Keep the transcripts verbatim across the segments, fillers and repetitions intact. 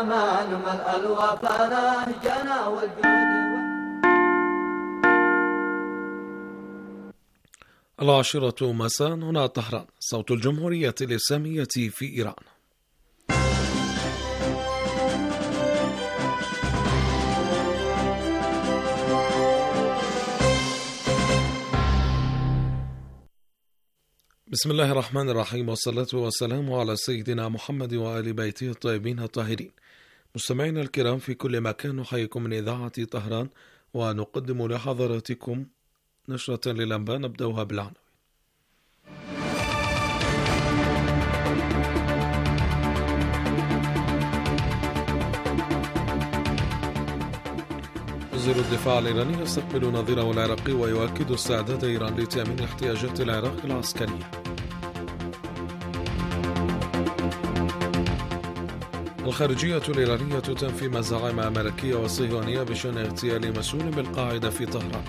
الأمان ملء الوفا نهجنا والجود. العاشرة مساء هنا طهران، صوت الجمهورية الإسلامية في إيران. بسم الله الرحمن الرحيم، والصلاة والسلام على سيدنا محمد وآل بيته الطيبين الطاهرين. مستمعينا الكرام في كل مكان، نحييكم من إذاعة طهران ونقدم لحضراتكم نشرة للأنباء نبدأها بالعناوين. وزير الدفاع الإيراني يستقبل نظيره العراقي ويؤكد استعداد إيران لتأمين احتياجات العراق العسكرية. الخارجية الإيرانية تنفي مزاعم أمريكية وصهيونية بشأن اغتيال مسؤول بالقاعدة في طهران.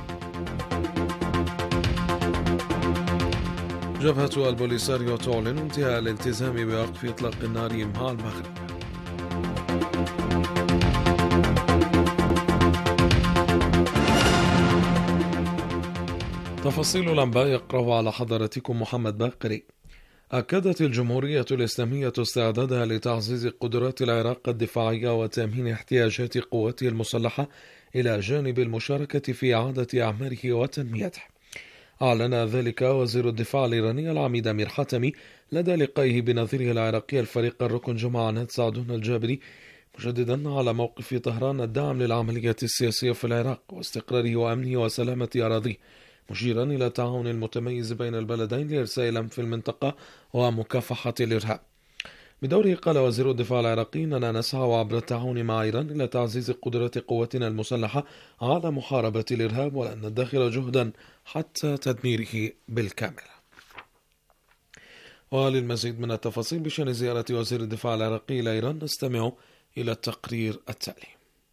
جبهة البوليساريو تعلن انتهاء الالتزام بوقف إطلاق النار مع المغرب. تفاصيل الأنباء يقرأ على حضراتكم محمد باقري. أكدت الجمهورية الإسلامية استعدادها لتعزيز قدرات العراق الدفاعية وتأمين احتياجات قوته المسلحة إلى جانب المشاركة في إعادة أعماره وتنميته. أعلن ذلك وزير الدفاع الإيراني العميد أمير حاتمي لدى لقائه بنظيره العراقي الفريق الركن جمعة عناد سعدون الجابري، مشددا على موقف طهران الدعم للعملية السياسية في العراق واستقراره وأمنه وسلامة أراضيه، مشيرا إلى التعاون المتميز بين البلدين لإرساء الأمن في المنطقة ومكافحة الإرهاب. بدوره قال وزير الدفاع العراقي أننا نسعى عبر التعاون مع إيران إلى تعزيز قدرات قواتنا المسلحة على محاربة الإرهاب، ولن ندخر جهدا حتى تدميره بالكامل. وللمزيد من التفاصيل بشأن زيارة وزير الدفاع العراقي إلى إيران نستمع إلى التقرير التالي.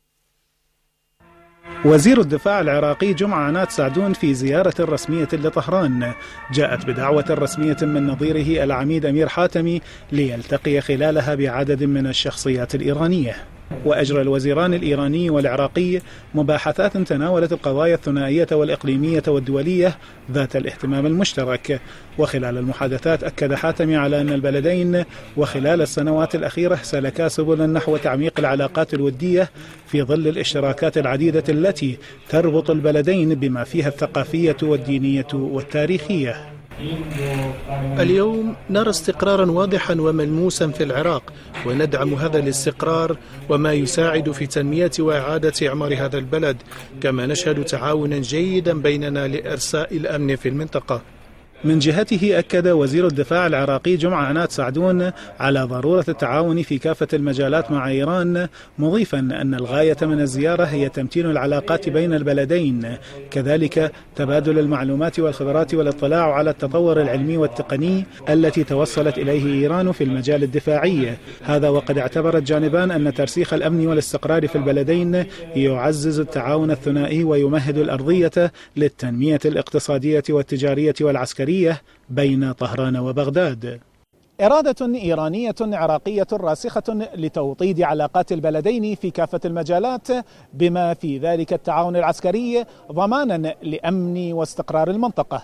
وزير الدفاع العراقي جمعة عناد سعدون في زيارة رسمية لطهران جاءت بدعوة رسمية من نظيره العميد أمير حاتمي ليلتقي خلالها بعدد من الشخصيات الإيرانية. وأجرى الوزيران الإيراني والعراقي مباحثات تناولت القضايا الثنائية والإقليمية والدولية ذات الاهتمام المشترك. وخلال المحادثات أكد حاتمي على أن البلدين وخلال السنوات الأخيرة سلكا سبلا نحو تعميق العلاقات الودية في ظل الاشتراكات العديدة التي تربط البلدين بما فيها الثقافية والدينية والتاريخية. اليوم نرى استقرارا واضحا وملموسا في العراق، وندعم هذا الاستقرار وما يساعد في تنمية وإعادة إعمار هذا البلد، كما نشهد تعاونا جيدا بيننا لإرساء الأمن في المنطقة. من جهته أكد وزير الدفاع العراقي جمعة عناد سعدون على ضرورة التعاون في كافة المجالات مع إيران، مضيفا أن الغاية من الزيارة هي تمتين العلاقات بين البلدين، كذلك تبادل المعلومات والخبرات والاطلاع على التطور العلمي والتقني التي توصلت إليه إيران في المجال الدفاعي. هذا وقد اعتبر الجانبان أن ترسيخ الأمن والاستقرار في البلدين يعزز التعاون الثنائي ويمهد الأرضية للتنمية الاقتصادية والتجارية والعسكرية بين طهران وبغداد. إرادة إيرانية عراقية راسخة لتوطيد علاقات البلدين في كافة المجالات بما في ذلك التعاون العسكري ضمانا لأمن واستقرار المنطقة.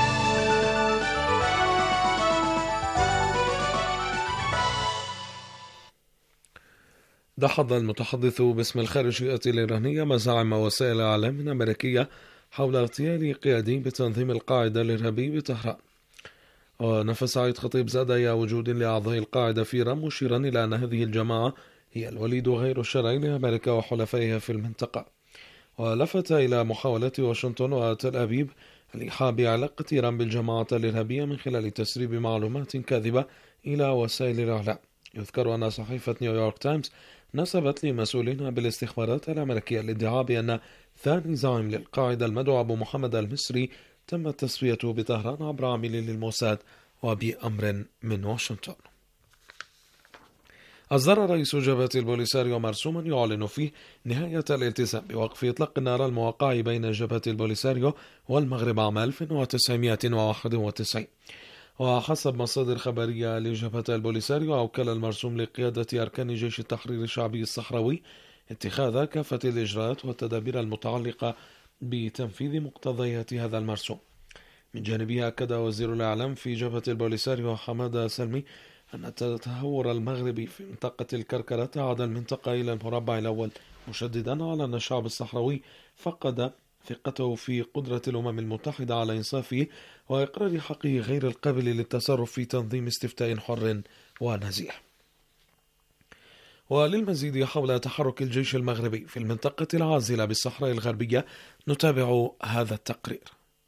دحض المتحدث باسم الخارجية الإيرانية مزاعم وسائل الإعلام أمريكية حول اغتيال قيادي بتنظيم القاعدة الإرهابي بطهران. ونفى سعيد خطيب زاد إلى وجود لأعضاء القاعدة في إيران، مشيرا إلى أن هذه الجماعة هي الوليد غير الشرعي لأمريكا وحلفائها في المنطقة. ولفت إلى محاولات واشنطن وتل أبيب الإيحاء بعلاقة إيران بالجماعة الإرهابية من خلال تسريب معلومات كاذبة إلى وسائل الإعلام. يذكر أن صحيفة نيويورك تايمز نسبت لمسؤولين بالاستخبارات الأمريكية الادعاء بأن ثاني زعيم للقاعدة المدعو أبو محمد المصري تم تسويته بطهران عبر عامل للموساد وبأمر من واشنطن. أصدر رئيس جبهة البوليساريو مرسوما يعلن فيه نهاية الالتزام بوقف إطلاق النار الموقع بين جبهة البوليساريو والمغرب عام ألف وتسعمائة وواحد وتسعين. وحسب مصادر خبرية لجبهة البوليساريو، أوكل المرسوم لقيادة أركان جيش التحرير الشعبي الصحراوي اتخاذ كافة الإجراءات والتدابير المتعلقة بتنفيذ مقتضيات هذا المرسوم. من جانبه أكد وزير الإعلام في جبهة البوليساريو حمادة سلمي أن التهور المغربي في منطقة الكركرة عاد المنطقة إلى المربع الأول، مشددا على أن الشعب الصحراوي فقد ثقته في قدرة الأمم المتحدة على إنصافه وإقرار حقه غير القابل للتصرف في تنظيم استفتاء حر ونزيه. وللمزيد حول تحرك الجيش المغربي في المنطقة العازلة بالصحراء الغربية نتابع هذا التقرير.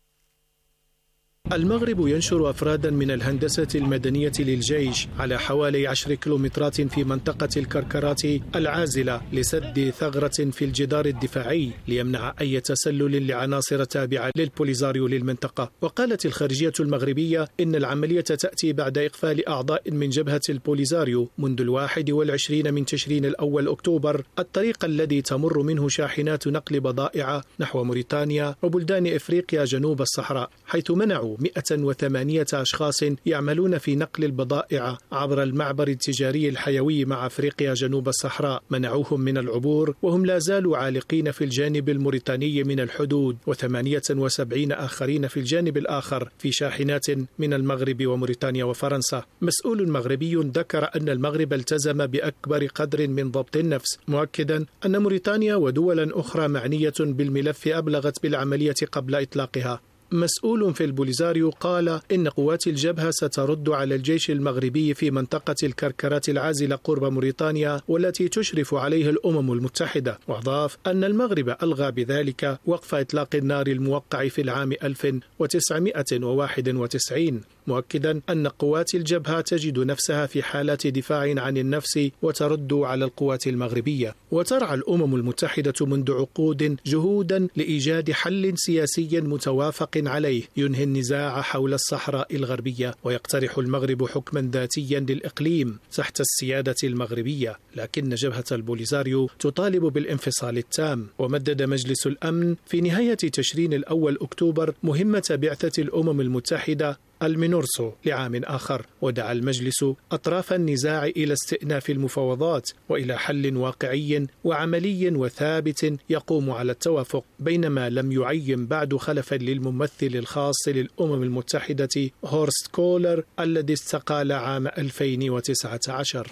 المغرب ينشر أفرادا من الهندسة المدنية للجيش على حوالي عشر كيلومترات في منطقة الكركرات العازلة لسد ثغرة في الجدار الدفاعي ليمنع أي تسلل لعناصر تابعة للبوليزاريو للمنطقة. وقالت الخارجية المغربية إن العملية تأتي بعد إقفال أعضاء من جبهة البوليزاريو منذ الواحد والعشرين من تشرين الأول أكتوبر الطريق الذي تمر منه شاحنات نقل بضائع نحو موريتانيا وبلدان إفريقيا جنوب الصحراء، حيث منعوا مئة وثمانية أشخاص يعملون في نقل البضائع عبر المعبر التجاري الحيوي مع أفريقيا جنوب الصحراء، منعوهم من العبور وهم لا زالوا عالقين في الجانب الموريتاني من الحدود، وثمانية وسبعين آخرين في الجانب الآخر في شاحنات من المغرب وموريتانيا وفرنسا. مسؤول مغربي ذكر أن المغرب التزم بأكبر قدر من ضبط النفس، مؤكدا أن موريتانيا ودولا أخرى معنية بالملف أبلغت بالعملية قبل إطلاقها. مسؤول في البوليزاريو قال إن قوات الجبهة سترد على الجيش المغربي في منطقة الكركرات العازلة قرب موريتانيا والتي تشرف عليها الأمم المتحدة، وأضاف أن المغرب ألغى بذلك وقف إطلاق النار الموقع في العام ألف وتسعمئة وواحد وتسعين، مؤكدا أن قوات الجبهة تجد نفسها في حالة دفاع عن النفس وترد على القوات المغربية. وترعى الأمم المتحدة منذ عقود جهودا لإيجاد حل سياسي متوافق عليه ينهي النزاع حول الصحراء الغربية، ويقترح المغرب حكما ذاتيا للإقليم تحت السيادة المغربية، لكن جبهة البوليزاريو تطالب بالانفصال التام. ومدد مجلس الأمن في نهاية تشرين الأول أكتوبر مهمة بعثة الأمم المتحدة المينورسو لعام آخر، ودعا المجلس أطراف النزاع إلى استئناف المفاوضات وإلى حل واقعي وعملي وثابت يقوم على التوافق، بينما لم يعين بعد خلفا للممثل الخاص للأمم المتحدة هورست كولر الذي استقال عام ألفين وتسعة عشر.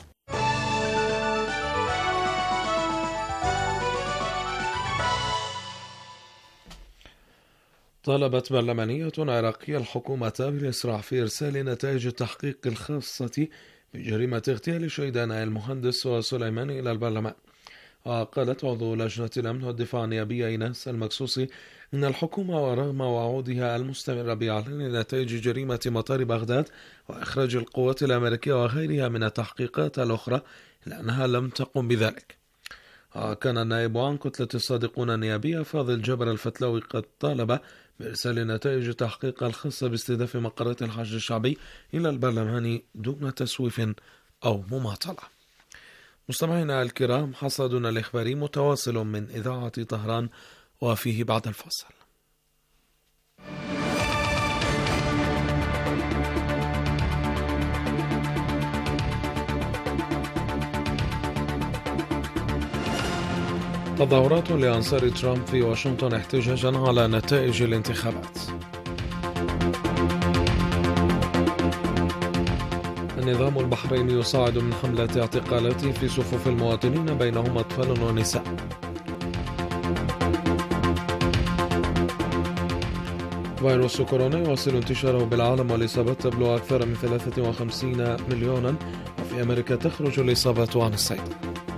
طالبت برلمانية عراقية الحكومة بالإسراع في إرسال نتائج التحقيق الخاصة بجريمة اغتيال شيدان المهندس وسليماني إلى البرلمان. وقالت عضو لجنة الأمن والدفاع النيابية إيناس المكسوسي إن الحكومة ورغم وعودها المستمرة بإعلان نتائج جريمة مطار بغداد وإخراج القوات الأمريكية وغيرها من التحقيقات الأخرى إلا أنها لم تقم بذلك. كان النائب عن كتلة الصادقون النيابية فاضل جبر الفتلاوي قد طالب بإرسال نتائج التحقيق الخاصة باستهداف مقرات الحشد الشعبي إلى البرلمان دون تسويف أو مماطلة. مستمعينا الكرام، حصادنا الإخباري متواصل من إذاعة طهران وفيه بعد الفاصل. تظاهرات لأنصار ترامب في واشنطن احتجاجا على نتائج الانتخابات. النظام البحريني يصاعد من حملة اعتقالات في صفوف المواطنين بينهم أطفال ونساء. فيروس كورونا يواصل انتشاره بالعالم والإصابات تبلغ أكثر من ثلاثة وخمسين مليونا، وفي أمريكا تخرج الإصابات عن السيطرة.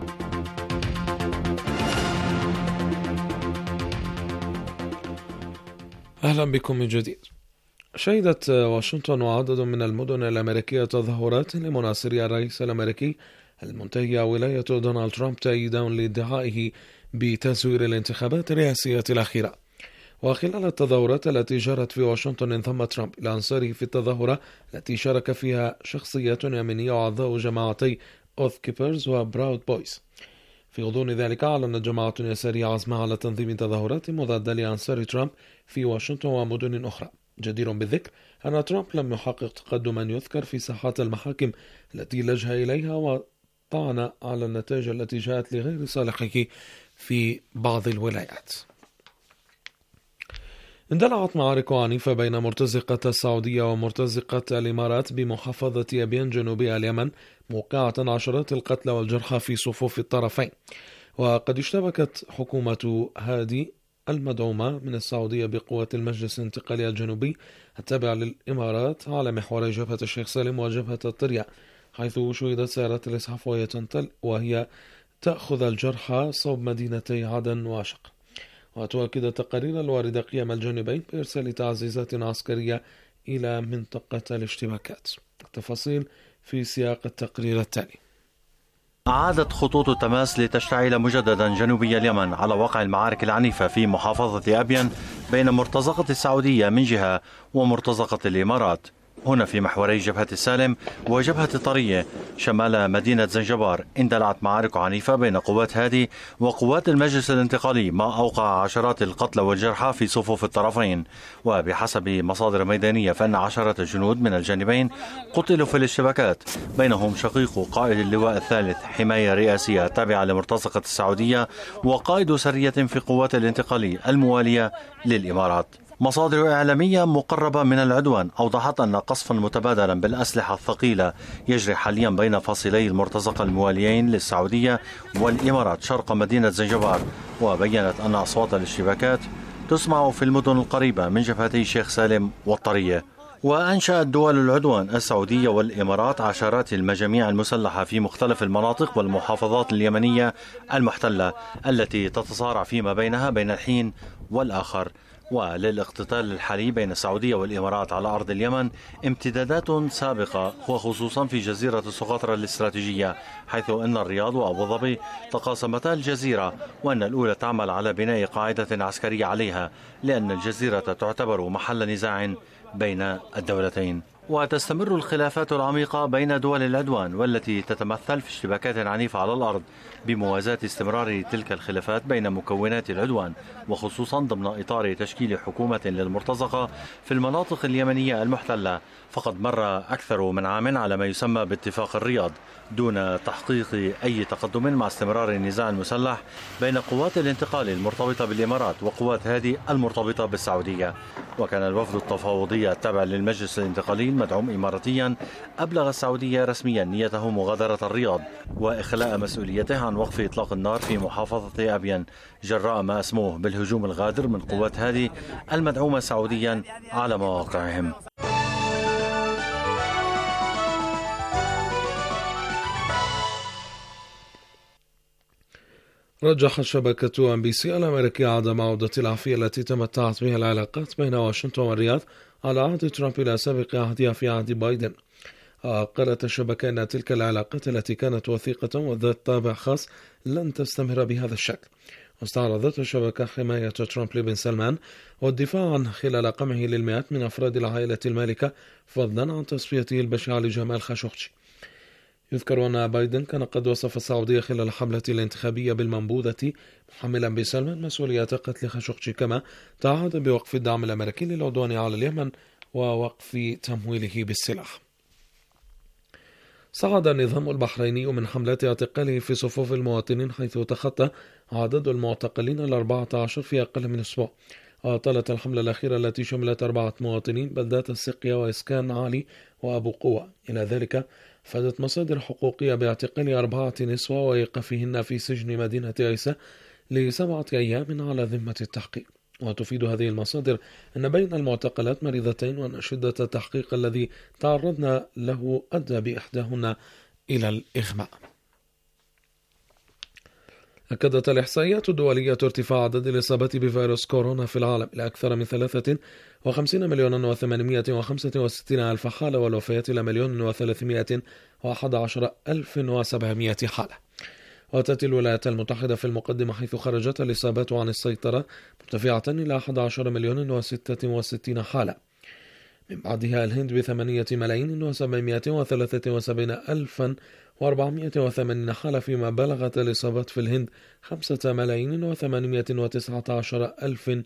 أهلا بكم من جديد. شهدت واشنطن وعدد من المدن الأمريكية تظاهرات لمناصري الرئيس الأمريكي المنتهية ولاية دونالد ترامب تأييدا لادعائه بتزوير الانتخابات الرئاسية الأخيرة. وخلال التظاهرات التي جرت في واشنطن انضم ترامب إلى أنصاره في التظاهرة التي شارك فيها شخصيات يمينية وأعضاء جماعتي أوث كيبرز وبراود بويز. في غضون ذلك أعلنت جماعة يسارية عزمها على تنظيم تظاهرات مضادة لأنصار ترامب في واشنطن ومدن أخرى، جدير بالذكر أن ترامب لم يحقق تقدما يذكر في ساحات المحاكم التي لجأ إليها، وطعن على النتائج التي جاءت لغير صالحه في بعض الولايات. اندلعت معارك عنيفة بين مرتزقة السعودية ومرتزقة الإمارات بمحافظة أبين جنوبي اليمن، موقعة عشرات القتلى والجرحى في صفوف الطرفين. وقد اشتبكت حكومة هادي المدعومة من السعودية بقوات المجلس الانتقالي الجنوبي التابع للإمارات على محوري جبهة الشيخ سالم وجبهة الطرية، حيث شهدت سيارات الإسعاف وهي تنتل وهي تأخذ الجرحى صوب مدينتي عدن وشق. وتؤكد التقارير الواردة قيام الجانبين بإرسال تعزيزات عسكرية إلى منطقة الاشتباكات. التفاصيل في سياق التقرير التالي. أعادت خطوط التماس لتشتعل مجددا جنوبي اليمن على وقع المعارك العنيفة في محافظة أبين بين مرتزقة السعودية من جهة ومرتزقة الإمارات، هنا في محوري جبهة السالم وجبهة الطرية شمال مدينة زنجبار. اندلعت معارك عنيفة بين قوات هادي وقوات المجلس الانتقالي، ما أوقع عشرات القتلى والجرحى في صفوف الطرفين. وبحسب مصادر ميدانية فإن عشرة جنود من الجانبين قتلوا في الاشتباكات، بينهم شقيق قائد اللواء الثالث حماية رئاسية تابعة لمرتزقة السعودية وقائد سرية في قوات الانتقالي الموالية للإمارات. مصادر إعلامية مقربة من العدوان أوضحت أن قصفا متبادلا بالأسلحة الثقيلة يجري حاليا بين فاصلي المرتزقة المواليين للسعودية والإمارات شرق مدينة زنجبار، وبينت أن أصوات الاشتباكات تسمع في المدن القريبة من جبهتي الشيخ سالم والطرية. وأنشأت دول العدوان السعودية والإمارات عشرات المجاميع المسلحة في مختلف المناطق والمحافظات اليمنية المحتلة التي تتصارع فيما بينها بين الحين والآخر. وللاقتتال الحالي بين السعودية والإمارات على أرض اليمن امتدادات سابقة، وخصوصا في جزيرة سقطرى الاستراتيجية، حيث أن الرياض وأبو ظبي تقاسمتا الجزيرة، وأن الأولى تعمل على بناء قاعدة عسكرية عليها، لأن الجزيرة تعتبر محل نزاع بين الدولتين. وتستمر الخلافات العميقة بين دول العدوان والتي تتمثل في اشتباكات عنيفة على الأرض، بموازاة استمرار تلك الخلافات بين مكونات العدوان، وخصوصا ضمن إطار تشكيل حكومة للمرتزقة في المناطق اليمنية المحتلة. فقد مر أكثر من عام على ما يسمى باتفاق الرياض دون تحقيق أي تقدم، مع استمرار النزاع المسلح بين قوات الانتقال المرتبطة بالإمارات وقوات هادي المرتبطة بالسعودية. وكان الوفد التفاوضي التابع للمجلس الانتقالي المدعوم إماراتيا أبلغ السعودية رسميا نيته مغادرة الرياض وإخلاء مسؤوليته عن وقف إطلاق النار في محافظة أبين جراء ما أسموه بالهجوم الغادر من قوات هادي المدعومة سعوديا على مواقعهم. رجحت شبكة أم بي سي الأمريكية عدم عودة العافية التي تمتعت بها العلاقات بين واشنطن والرياض على عهد ترامب إلى سابق عهدها في عهد بايدن. قالت الشبكة أن تلك العلاقات التي كانت وثيقة وذات طابع خاص لن تستمر بهذا الشكل. واستعرضت الشبكة حماية ترامب لبن سلمان والدفاع عنه خلال قمعه للمئات من أفراد العائلة المالكة، فضلا عن تصفيته البشعة لجمال خاشقجي. يذكر أن بايدن كان قد وصف السعودية خلال الحملة الانتخابية بالمنبوذة، محملا بسلمان مسؤولية قتل خاشقجي، كما تعهد بوقف الدعم الأمريكي للعدوان على اليمن ووقف تمويله بالسلاح. صعد النظام البحريني من حملات اعتقاله في صفوف المواطنين، حيث تخطى عدد المعتقلين الأربعة عشر في أقل من أسبوع. وطالت الحملة الأخيرة التي شملت أربعة مواطنين بلدات السقيا وإسكان عالي وأبو قوة. إلى ذلك فادت مصادر حقوقية باعتقال أربعة نسوة وإيقافهن في سجن مدينة عيسى لسبعة أيام على ذمة التحقيق. وتفيد هذه المصادر أن بين المعتقلات مريضتين، وأن شدة التحقيق الذي تعرضنا له أدى بإحداهن إلى الإغماء. أكدت الإحصائيات الدولية ارتفاع عدد الإصابات بفيروس كورونا في العالم إلى أكثر من ثلاثة وخمسين مليون وثمانمائة وخمسة وستين ألف حالة، والوفيات إلى مليون وثلاثمائة وأحد عشر ألف وسبعمائة حالة. وتأتي الولايات المتحدة في المقدمة، حيث خرجت الإصابات عن السيطرة مرتفعة إلى أحد عشر مليون وستة وستين حالة. من بعدها الهند بثمانية ملايين وسبعمائة وثلاثة وسبعين ألفا وأربعمائة وثمانين حالة، فيما بلغت الإصابات في الهند خمسة ملايين وثمانمائة وتسعة عشر ألف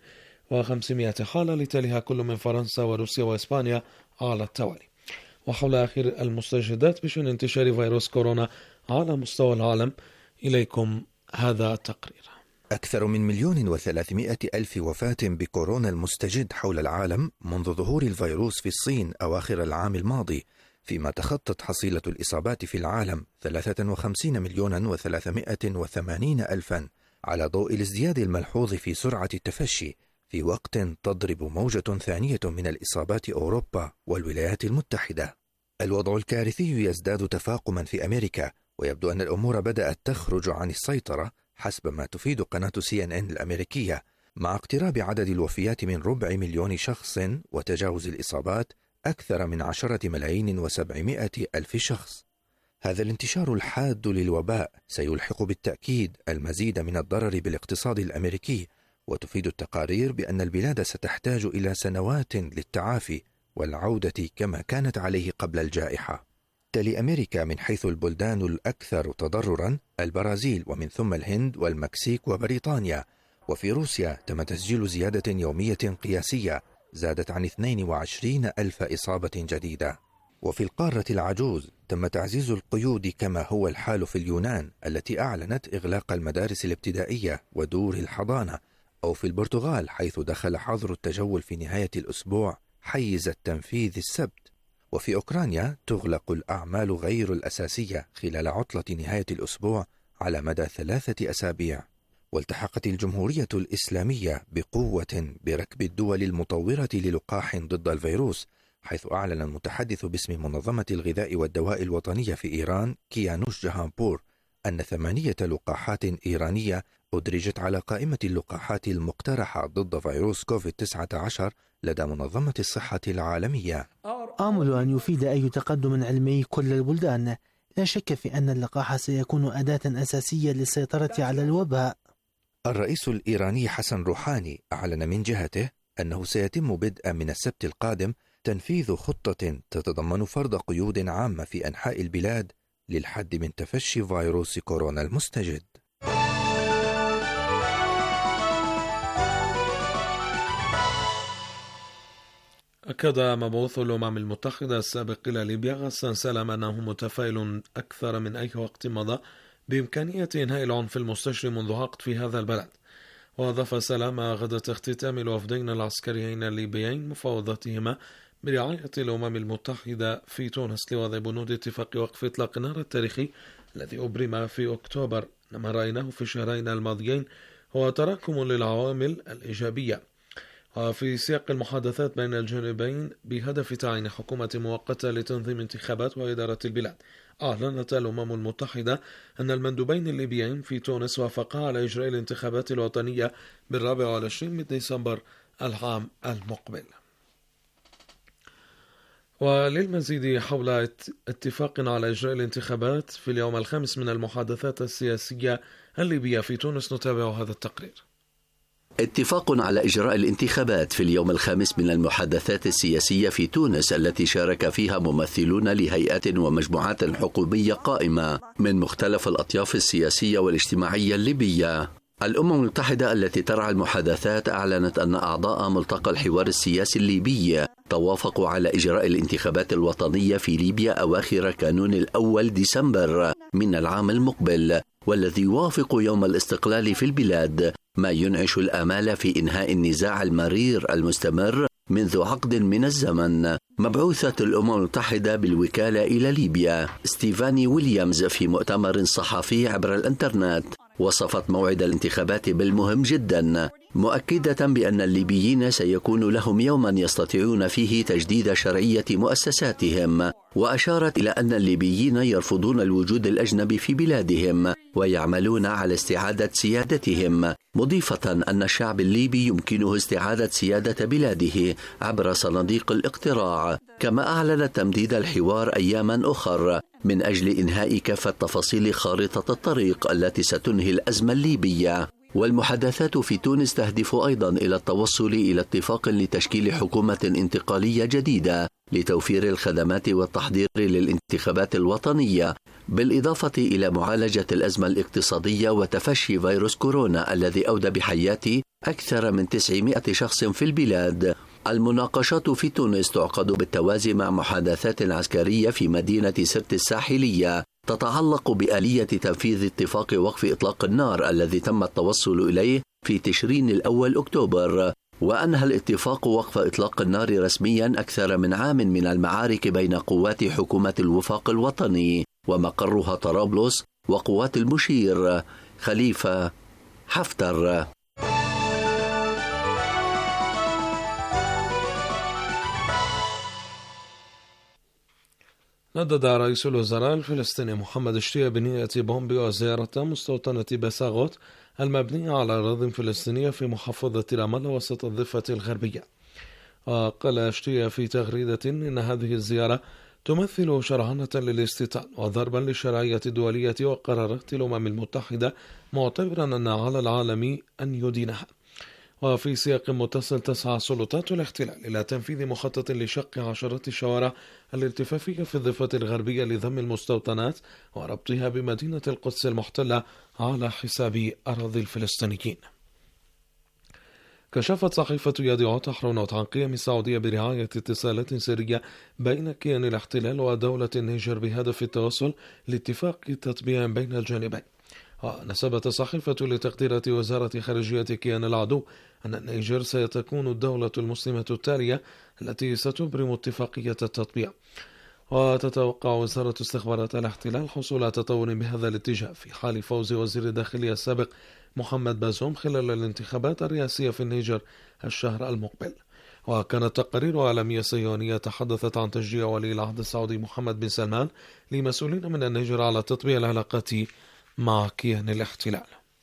وخمسمائة حالة لتليها كل من فرنسا وروسيا وإسبانيا على التوالي. وحول آخر المستجدات بشأن انتشار فيروس كورونا على مستوى العالم، إليكم هذا التقرير. أكثر من مليون وثلاثمائة ألف وفاة بكورونا المستجد حول العالم منذ ظهور الفيروس في الصين أواخر العام الماضي، فيما تخطت حصيلة الإصابات في العالم ثلاثة وخمسين مليون وثلاثمائة وثمانين ألفا، على ضوء الازدياد الملحوظ في سرعة التفشي في وقت تضرب موجة ثانية من الإصابات أوروبا والولايات المتحدة. الوضع الكارثي يزداد تفاقما في أمريكا، ويبدو أن الأمور بدأت تخرج عن السيطرة حسب ما تفيد قناة سي إن إن الأمريكية، مع اقتراب عدد الوفيات من ربع مليون شخص وتجاوز الإصابات أكثر من عشرة ملايين وسبعمائة ألف شخص. هذا الانتشار الحاد للوباء سيلحق بالتأكيد المزيد من الضرر بالاقتصاد الأمريكي، وتفيد التقارير بأن البلاد ستحتاج إلى سنوات للتعافي والعودة كما كانت عليه قبل الجائحة. تلي أمريكا من حيث البلدان الأكثر تضررا البرازيل، ومن ثم الهند والمكسيك وبريطانيا. وفي روسيا تم تسجيل زيادة يومية قياسية زادت عن اثنين وعشرين ألف إصابة جديدة. وفي القارة العجوز تم تعزيز القيود كما هو الحال في اليونان التي أعلنت إغلاق المدارس الابتدائية ودور الحضانة، أو في البرتغال حيث دخل حظر التجول في نهاية الأسبوع حيز التنفيذ السبت. وفي أوكرانيا تغلق الأعمال غير الأساسية خلال عطلة نهاية الأسبوع على مدى ثلاثة أسابيع. والتحقت الجمهورية الإسلامية بقوة بركب الدول المطورة للقاح ضد الفيروس، حيث أعلن المتحدث باسم منظمة الغذاء والدواء الوطنية في إيران كيانوش جهانبور أن ثمانية لقاحات إيرانية أدرجت على قائمة اللقاحات المقترحة ضد فيروس كوفيد تسعة عشر لدى منظمة الصحة العالمية. آمل أن يفيد أي تقدم علمي كل البلدان. لا شك في أن اللقاح سيكون أداة أساسية للسيطرة على الوباء. الرئيس الإيراني حسن روحاني أعلن من جهته أنه سيتم بدءا من السبت القادم تنفيذ خطة تتضمن فرض قيود عامة في أنحاء البلاد للحد من تفشي فيروس كورونا المستجد. أكد مبعوث الأمم المتحدة السابق إلى ليبيا غسان سلام أنه متفائل أكثر من أي وقت مضى بإمكانية إنهاء العنف المستشري منذ عقد في هذا البلد. وأضاف سلام غدا اختتام الوفدين العسكريين الليبيين مفاوضاتهما برعاية الأمم المتحدة في تونس لوضع بنود اتفاق وقف إطلاق النار التاريخي الذي أبرم في أكتوبر. ما رأيناه في الشهرين الماضيين هو تراكم للعوامل الإيجابية. وفي سياق المحادثات بين الجانبين بهدف تعيين حكومة مؤقتة لتنظيم انتخابات وإدارة البلاد، أعلنت الأمم المتحدة أن المندوبين الليبيين في تونس وافقا على إجراء الانتخابات الوطنية بالرابع والعشرين من ديسمبر العام المقبل. وللمزيد حول اتفاق على إجراء الانتخابات في اليوم الخامس من المحادثات السياسية الليبية في تونس نتابع هذا التقرير. اتفاق على إجراء الانتخابات في اليوم الخامس من المحادثات السياسية في تونس التي شارك فيها ممثلون لهيئات ومجموعات حقوقية قائمة من مختلف الأطياف السياسية والاجتماعية الليبية. الأمم المتحدة التي ترعى المحادثات أعلنت أن أعضاء ملتقى الحوار السياسي الليبي توافقوا على إجراء الانتخابات الوطنية في ليبيا أواخر كانون الأول ديسمبر من العام المقبل، والذي يوافق يوم الاستقلال في البلاد، ما ينعش الآمال في إنهاء النزاع المرير المستمر منذ عقد من الزمن. مبعوثة الأمم المتحدة بالوكالة إلى ليبيا ستيفاني ويليامز في مؤتمر صحفي عبر الإنترنت وصفت موعد الانتخابات بالمهم جدا، مؤكدة بأن الليبيين سيكون لهم يوما يستطيعون فيه تجديد شرعية مؤسساتهم، وأشارت إلى أن الليبيين يرفضون الوجود الأجنبي في بلادهم ويعملون على استعادة سيادتهم، مضيفة أن الشعب الليبي يمكنه استعادة سيادة بلاده عبر صناديق الاقتراع. كما أعلنت تمديد الحوار أياما أخر من أجل إنهاء كافة تفاصيل خارطة الطريق التي ستنهي الأزمة الليبية. والمحادثات في تونس تهدف أيضا إلى التوصل إلى اتفاق لتشكيل حكومة انتقالية جديدة لتوفير الخدمات والتحضير للانتخابات الوطنية، بالإضافة إلى معالجة الأزمة الاقتصادية وتفشي فيروس كورونا الذي أودى بحياة أكثر من تسعمائة شخص في البلاد. المناقشات في تونس تعقد بالتوازي مع محادثات عسكرية في مدينة سرت الساحلية تتعلق بآلية تنفيذ اتفاق وقف إطلاق النار الذي تم التوصل إليه في تشرين الأول أكتوبر. وأنهى الاتفاق وقف إطلاق النار رسميا أكثر من عام من المعارك بين قوات حكومة الوفاق الوطني ومقرها طرابلس وقوات المشير خليفة حفتر. ندد رئيس الوزراء الفلسطيني محمد شتية بنية بومبي وزيارة مستوطنة بساغوت المبنية على أراضٍ فلسطينية في محافظة رام الله وسط الضفة الغربية. وقال شتية في تغريدة إن هذه الزيارة تمثل شرعنة للاستيطان وضربا للشرعية الدولية وقرارات الأمم المتحدة، معتبرا أن على العالم أن يدينها. وفي سياق متصل تسعى سلطات الاحتلال إلى تنفيذ مخطط لشق عشرات الشوارع الالتفافية في الضفة الغربية لضم المستوطنات وربطها بمدينة القدس المحتلة على حساب أراضي الفلسطينيين. كشفت صحيفة يدعوت أحرنوت عن قيم السعودية برعاية اتصالات سرية بين كيان الاحتلال ودولة النيجر بهدف التوصل لاتفاق تطبيع بين الجانبين. ونسبت الصحيفة لتقديرات وزارة خارجية كيان العدو أن النيجر ستكون الدولة المسلمة التالية التي ستبرم اتفاقية التطبيع. وتتوقع وزارة استخبارات الاحتلال حصول تطور بهذا الاتجاه في حال فوز وزير الداخلية السابق محمد بازوم خلال الانتخابات الرئاسية في النيجر الشهر المقبل. وكانت تقارير عالمية صهيونية تحدثت عن تشجيع ولي العهد السعودي محمد بن سلمان لمسؤولين من النيجر على تطبيع العلاقات مع كيان الاحتلال.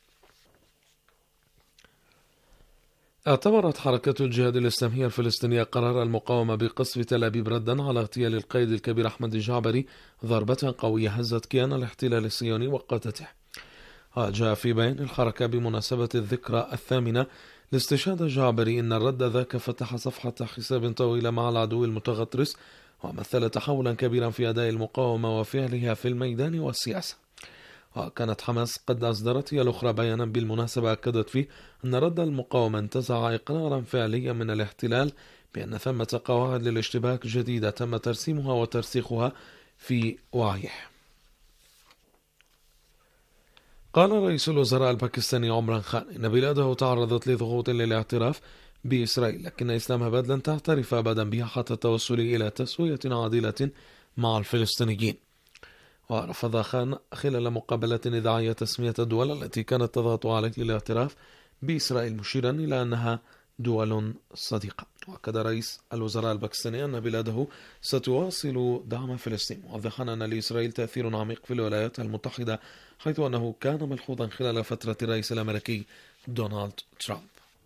اعتبرت حركة الجهاد الإسلامية الفلسطينية قرار المقاومة بقصف تل أبيب ردا على اغتيال القائد الكبير أحمد الجعبري ضربة قوية هزت كيان الاحتلال الصهيوني وقادته. جاء في بيان الحركة بمناسبة الذكرى الثامنة لاستشهاد الجعبري إن الرد ذاك فتح صفحة حساب طويلة مع العدو المتغطرس ومثل تحولا كبيرا في أداء المقاومة وفعلها في الميدان والسياسة. وكانت حماس قد أصدرت هي الأخرى بيانا بالمناسبة أكدت فيه أن رد المقاومة انتزع إقرارا فعليا من الاحتلال بأن ثمة قواعد للاشتباك جديدة تم ترسيمها وترسيخها في وعيه. قال رئيس الوزراء الباكستاني عمران خان إن بلاده تعرضت لضغوط للاعتراف بإسرائيل، لكن إسلام آباد لن تعترف أبدا بها حتى التوصل إلى تسوية عادلة مع الفلسطينيين. ورفض خان خلال مقابلة إذاعية تسمية الدول التي كانت تضغط عليه للاعتراف بإسرائيل، مشيرا إلى أنها دول صديقة. وأكد رئيس الوزراء الباكستاني أن بلاده ستواصل دعم فلسطين، موضحا أن لإسرائيل تأثير عميق في الولايات المتحدة، حيث أنه كان ملحوظا خلال فترة الرئيس الأمريكي دونالد ترامب.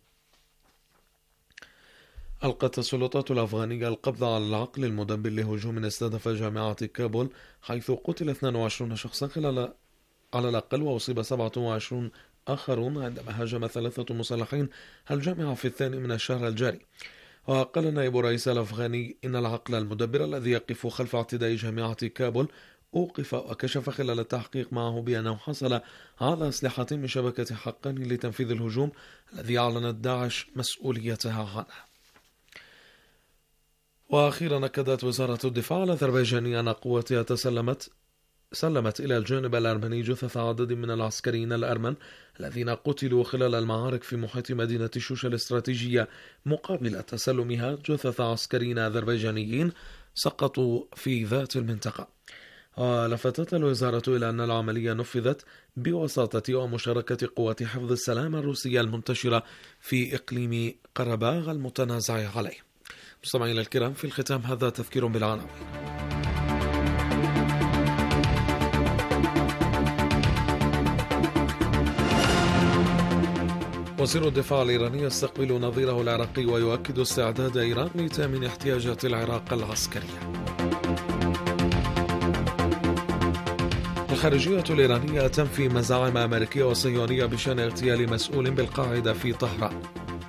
ألقت السلطات الأفغانية القبض على العقل المدبر لهجوم استهدف جامعة كابول، حيث قتل اثنين وعشرين شخصا خلال على الأقل وأصيب سبعة وعشرين آخرون عندما هاجم ثلاثة مسلحين الجامعة في الثاني من الشهر الجاري. وقال نائب الرئيس الأفغاني إن العقل المدبر الذي يقف خلف اعتداء جامعة كابول أوقف، وكشف خلال التحقيق معه بأنه حصل على أسلحة من شبكة حقاني لتنفيذ الهجوم الذي أعلنت داعش مسؤوليتها عنه. وأخيرا أكدت وزارة الدفاع الأذربيجانية أن قواتها تسلمت سلمت إلى الجانب الأرمني جثث عدد من العسكريين الأرمن الذين قتلوا خلال المعارك في محيط مدينة شوشة الاستراتيجية، مقابل تسلمها جثث عسكريين أذربيجانيين سقطوا في ذات المنطقة. ولفتت الوزارة إلى أن العملية نفذت بوساطة ومشاركة قوات حفظ السلام الروسية المنتشرة في إقليم قرباغ المتنازع عليه. مستمعينا الكرام، في الختام هذا تذكير بالعناوين. وزير الدفاع الإيراني يستقبل نظيره العراقي ويؤكد استعداد إيران لتأمين احتياجات العراق العسكرية. الخارجية الإيرانية تنفي مزاعم أمريكية وصهيونية بشأن اغتيال مسؤول بالقاعدة في طهران.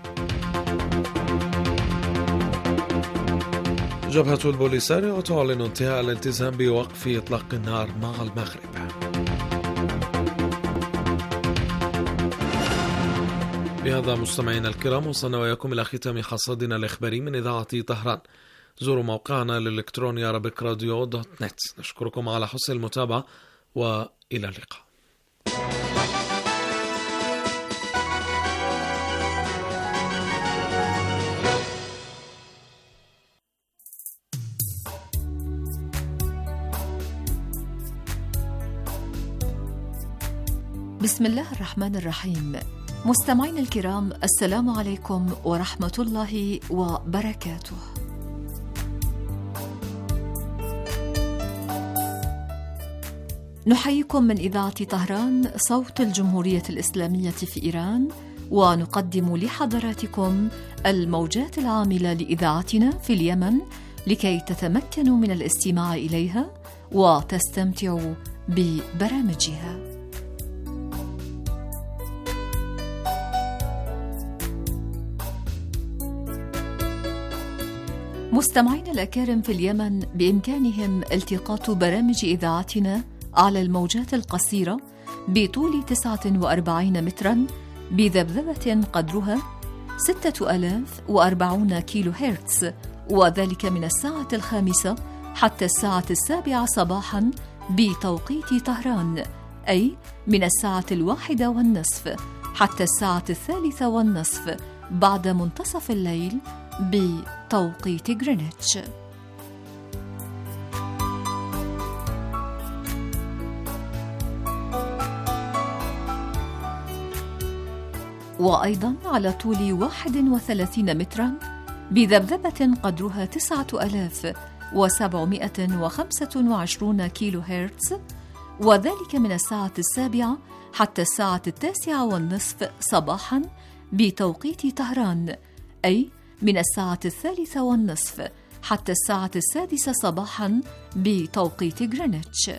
جبهة البوليساريو تعلن انتهاء الالتزام بوقف إطلاق النار مع المغرب. بهذا مستمعينا الكرام وصلنا وإياكم إلى ختام حصادنا الإخباري من إذاعة طهران. زوروا موقعنا الإلكتروني عربيك راديو دوت نت. نشكركم على حسن المتابعة وإلى اللقاء. بسم الله الرحمن الرحيم. مستمعين الكرام، السلام عليكم ورحمة الله وبركاته. نحييكم من إذاعة طهران صوت الجمهورية الإسلامية في إيران، ونقدم لحضراتكم الموجات العاملة لإذاعتنا في اليمن لكي تتمكنوا من الاستماع إليها وتستمتعوا ببرامجها. مستمعين الأكارم في اليمن بإمكانهم التقاط برامج إذاعتنا على الموجات القصيرة بطول تسعة وأربعين متراً بذبذبة قدرها ستة آلاف وأربعين كيلو هرتز، وذلك من الساعة الخامسة حتى الساعة السابعة صباحاً بتوقيت طهران، أي من الساعة الواحدة والنصف حتى الساعة الثالثة والنصف بعد منتصف الليل بتوقيت غرينتش. وأيضا على طول واحد وثلاثين مترا بذبذبة قدرها تسعة آلاف وسبعمائة وخمسة وعشرين كيلو هرتز، وذلك من الساعة السابعة حتى الساعة التاسعة والنصف صباحا بتوقيت طهران، أي من الساعة الثالثة والنصف حتى الساعة السادسة صباحا بتوقيت غرينتش.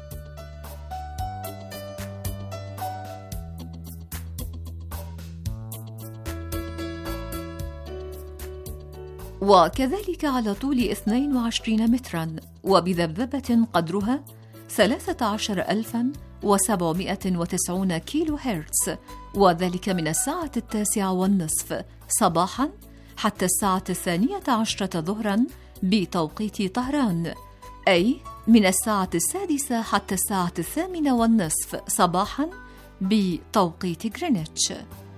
وكذلك على طول اثنين وعشرين مترا وبذبذبة قدرها ثلاثة عشر ألفا وسبعمائة وتسعين كيلو هرتز، وذلك من الساعة التاسعة والنصف صباحا حتى الساعة الثانية عشرة ظهرا بتوقيت طهران، أي من الساعة السادسة حتى الساعة الثامنة والنصف صباحا بتوقيت غرينتش.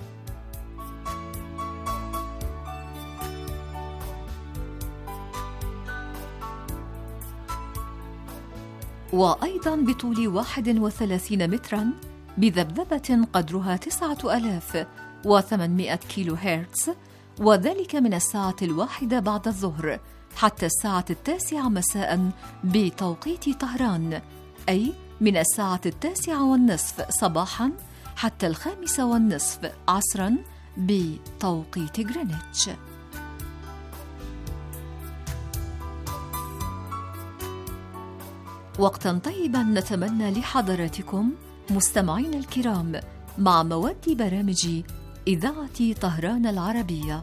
وأيضا بطول واحد وثلاثين مترا بذبذبة قدرها تسعة آلاف وثمانمائة كيلو هرتز، وذلك من الساعة الواحدة بعد الظهر حتى الساعة التاسعة مساء بتوقيت طهران، أي من الساعة التاسعة والنصف صباحا حتى الخامسة والنصف عصرا بتوقيت غرينتش. وقتا طيبا نتمنى لحضراتكم مستمعين الكرام مع مواد برامج إذاعة طهران العربية.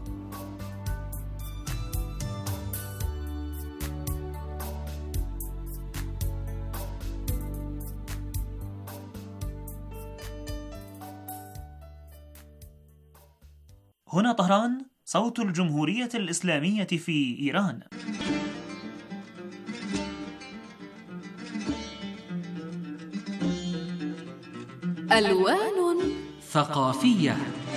هنا طهران صوت الجمهورية الإسلامية في إيران. ألوان ثقافية.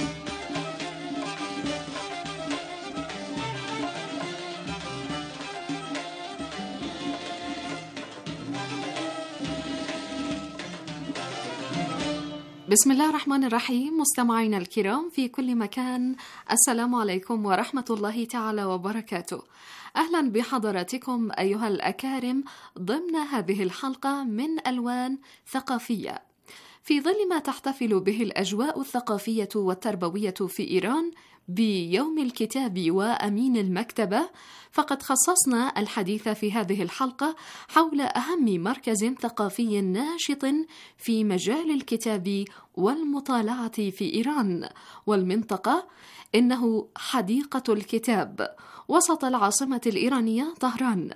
بسم الله الرحمن الرحيم. مستمعينا الكرام في كل مكان، السلام عليكم ورحمة الله تعالى وبركاته. أهلا بحضراتكم أيها الأكارم ضمن هذه الحلقة من ألوان ثقافية. في ظل ما تحتفل به الأجواء الثقافية والتربوية في إيران بيوم الكتاب وأمين المكتبة، فقد خصصنا الحديث في هذه الحلقة حول أهم مركز ثقافي ناشط في مجال الكتاب والمطالعة في إيران والمنطقة، إنه حديقة الكتاب وسط العاصمة الإيرانية طهران.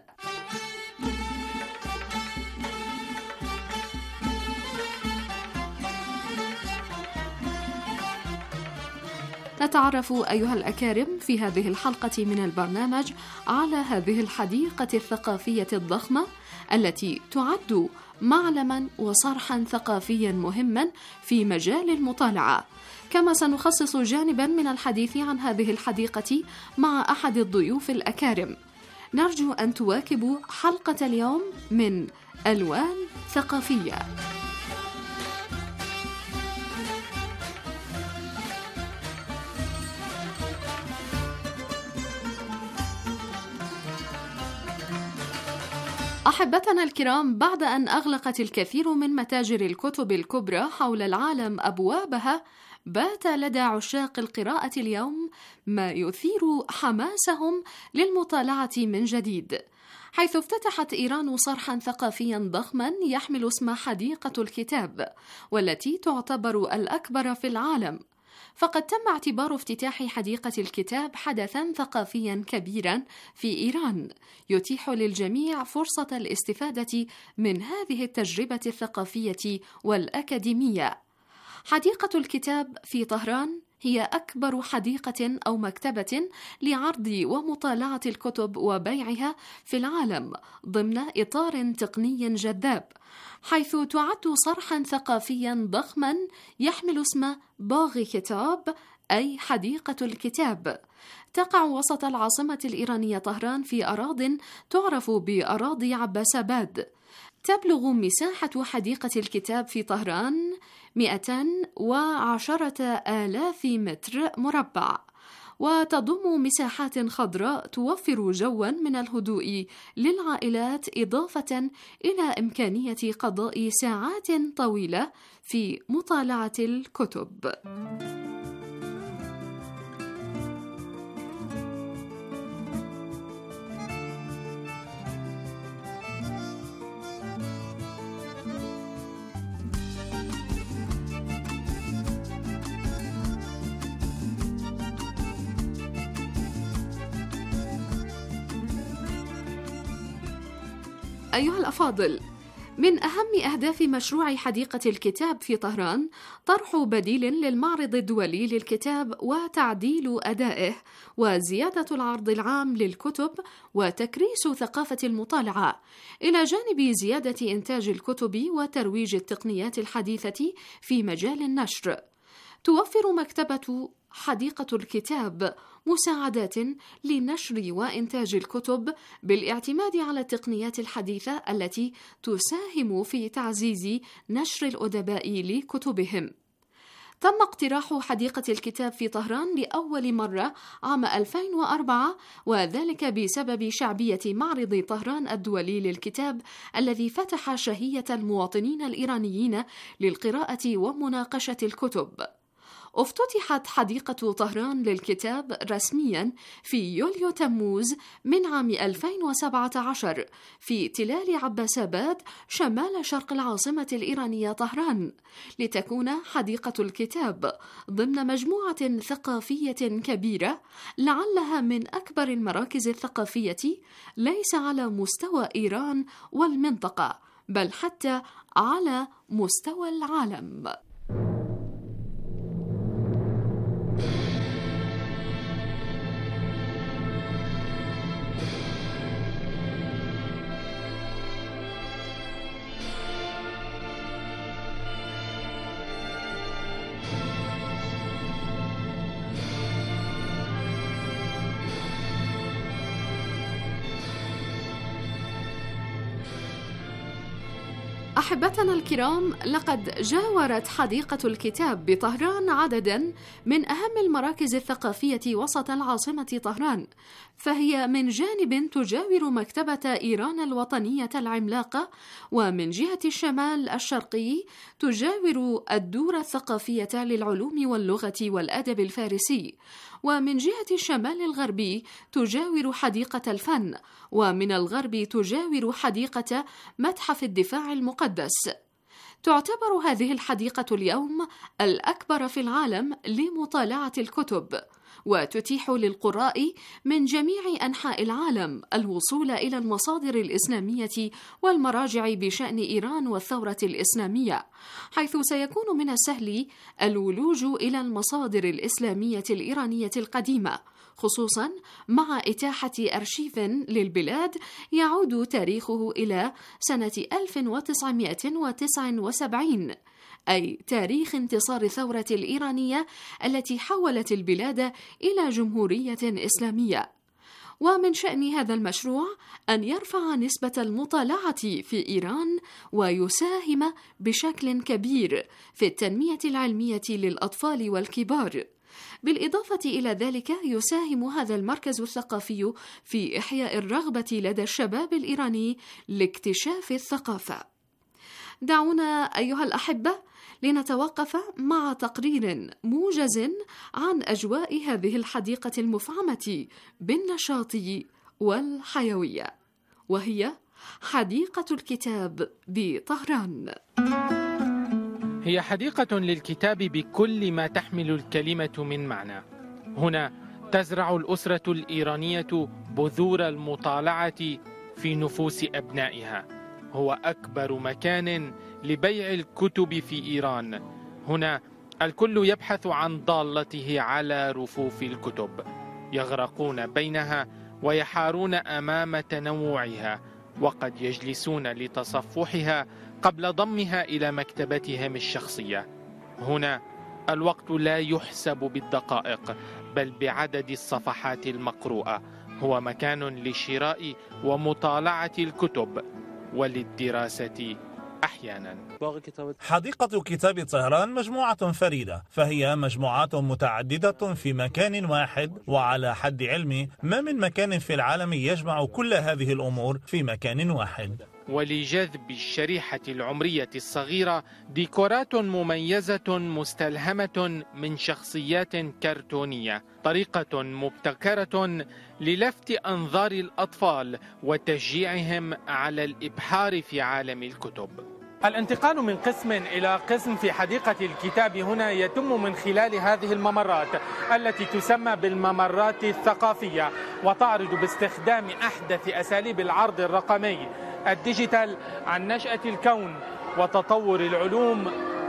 نتعرف أيها الأكارم في هذه الحلقة من البرنامج على هذه الحديقة الثقافية الضخمة التي تعد معلما وصرحا ثقافيا مهما في مجال المطالعة. كما سنخصص جانبا من الحديث عن هذه الحديقة مع أحد الضيوف الأكارم. نرجو أن تواكبوا حلقة اليوم من ألوان ثقافية. أحبتنا الكرام، بعد أن أغلقت الكثير من متاجر الكتب الكبرى حول العالم أبوابها، بات لدى عشاق القراءة اليوم ما يثير حماسهم للمطالعة من جديد، حيث افتتحت إيران صرحا ثقافيا ضخما يحمل اسم حديقة الكتاب، والتي تعتبر الأكبر في العالم. فقد تم اعتبار افتتاح حديقة الكتاب حدثا ثقافيا كبيرا في إيران، يتيح للجميع فرصة الاستفادة من هذه التجربة الثقافية والأكاديمية. حديقة الكتاب في طهران هي أكبر حديقة أو مكتبة لعرض ومطالعة الكتب وبيعها في العالم ضمن إطار تقني جذاب، حيث تعد صرحا ثقافيا ضخما يحمل اسم باغ كتاب، أي حديقة الكتاب. تقع وسط العاصمة الإيرانية طهران في أراضٍ تعرف بأراضي عباساباد. تبلغ مساحة حديقة الكتاب في طهران مئة وعشرة آلاف متر مربع، وتضم مساحات خضراء توفر جوا من الهدوء للعائلات، إضافة إلى إمكانية قضاء ساعات طويلة في مطالعة الكتب. أيها الأفاضل، من أهم أهداف مشروع حديقة الكتاب في طهران طرح بديل للمعرض الدولي للكتاب وتعديل أدائه، وزيادة العرض العام للكتب، وتكريس ثقافة المطالعة، إلى جانب زيادة إنتاج الكتب وترويج التقنيات الحديثة في مجال النشر. توفر مكتبة حديقة الكتاب مساعدات لنشر وإنتاج الكتب بالاعتماد على التقنيات الحديثة التي تساهم في تعزيز نشر الأدباء لكتبهم. تم اقتراح حديقة الكتاب في طهران لأول مرة عام ألفين وأربعة، وذلك بسبب شعبية معرض طهران الدولي للكتاب الذي فتح شهية المواطنين الإيرانيين للقراءة ومناقشة الكتب. افتتحت حديقة طهران للكتاب رسميا في يوليو تموز من عام ألفين وسبعة عشر في تلال عباساباد شمال شرق العاصمة الإيرانية طهران، لتكون حديقة الكتاب ضمن مجموعة ثقافية كبيرة لعلها من أكبر المراكز الثقافية ليس على مستوى إيران والمنطقة، بل حتى على مستوى العالم. أحبتنا الكرام، لقد جاورت حديقة الكتاب بطهران عددا من أهم المراكز الثقافية وسط العاصمة طهران، فهي من جانب تجاور مكتبة إيران الوطنية العملاقة، ومن جهة الشمال الشرقي تجاور الدور الثقافية للعلوم واللغة والأدب الفارسي، ومن جهة الشمال الغربي تجاور حديقة الفن، ومن الغرب تجاور حديقة متحف الدفاع المقدس. تعتبر هذه الحديقة اليوم الأكبر في العالم لمطالعة الكتب، وتتيح للقراء من جميع أنحاء العالم الوصول إلى المصادر الإسلامية والمراجع بشأن إيران والثورة الإسلامية، حيث سيكون من السهل الولوج إلى المصادر الإسلامية الإيرانية القديمة، خصوصا مع إتاحة أرشيف للبلاد يعود تاريخه إلى سنة ألف وتسعمائة وتسعة وسبعين، أي تاريخ انتصار الثورة الإيرانية التي حولت البلاد إلى جمهورية إسلامية. ومن شأن هذا المشروع أن يرفع نسبة المطالعة في إيران ويساهم بشكل كبير في التنمية العلمية للأطفال والكبار. بالإضافة إلى ذلك يساهم هذا المركز الثقافي في إحياء الرغبة لدى الشباب الإيراني لاكتشاف الثقافة. دعونا أيها الأحبة لنتوقف مع تقرير موجز عن أجواء هذه الحديقة المفعمة بالنشاط والحيوية، وهي حديقة الكتاب بطهران. هي حديقة للكتاب بكل ما تحمل الكلمة من معنى. هنا تزرع الأسرة الإيرانية بذور المطالعة في نفوس أبنائها. هو أكبر مكان لبيع الكتب في إيران. هنا الكل يبحث عن ضالته على رفوف الكتب، يغرقون بينها ويحارون أمام تنوعها، وقد يجلسون لتصفحها قبل ضمها إلى مكتبتهم الشخصية. هنا الوقت لا يحسب بالدقائق بل بعدد الصفحات المقروءة. هو مكان لشراء ومطالعة الكتب وللدراسة أحيانا. حديقة كتاب طهران مجموعة فريدة، فهي مجموعات متعددة في مكان واحد، وعلى حد علمي ما من مكان في العالم يجمع كل هذه الأمور في مكان واحد. ولجذب الشريحة العمرية الصغيرة ديكورات مميزة مستلهمة من شخصيات كرتونية، طريقة مبتكرة للفت أنظار الأطفال وتشجيعهم على الإبحار في عالم الكتب. الانتقال من قسم إلى قسم في حديقة الكتاب هنا يتم من خلال هذه الممرات التي تسمى بالممرات الثقافية، وتعرض باستخدام أحدث أساليب العرض الرقمي الديجيتال عن نشأة الكون وتطور العلوم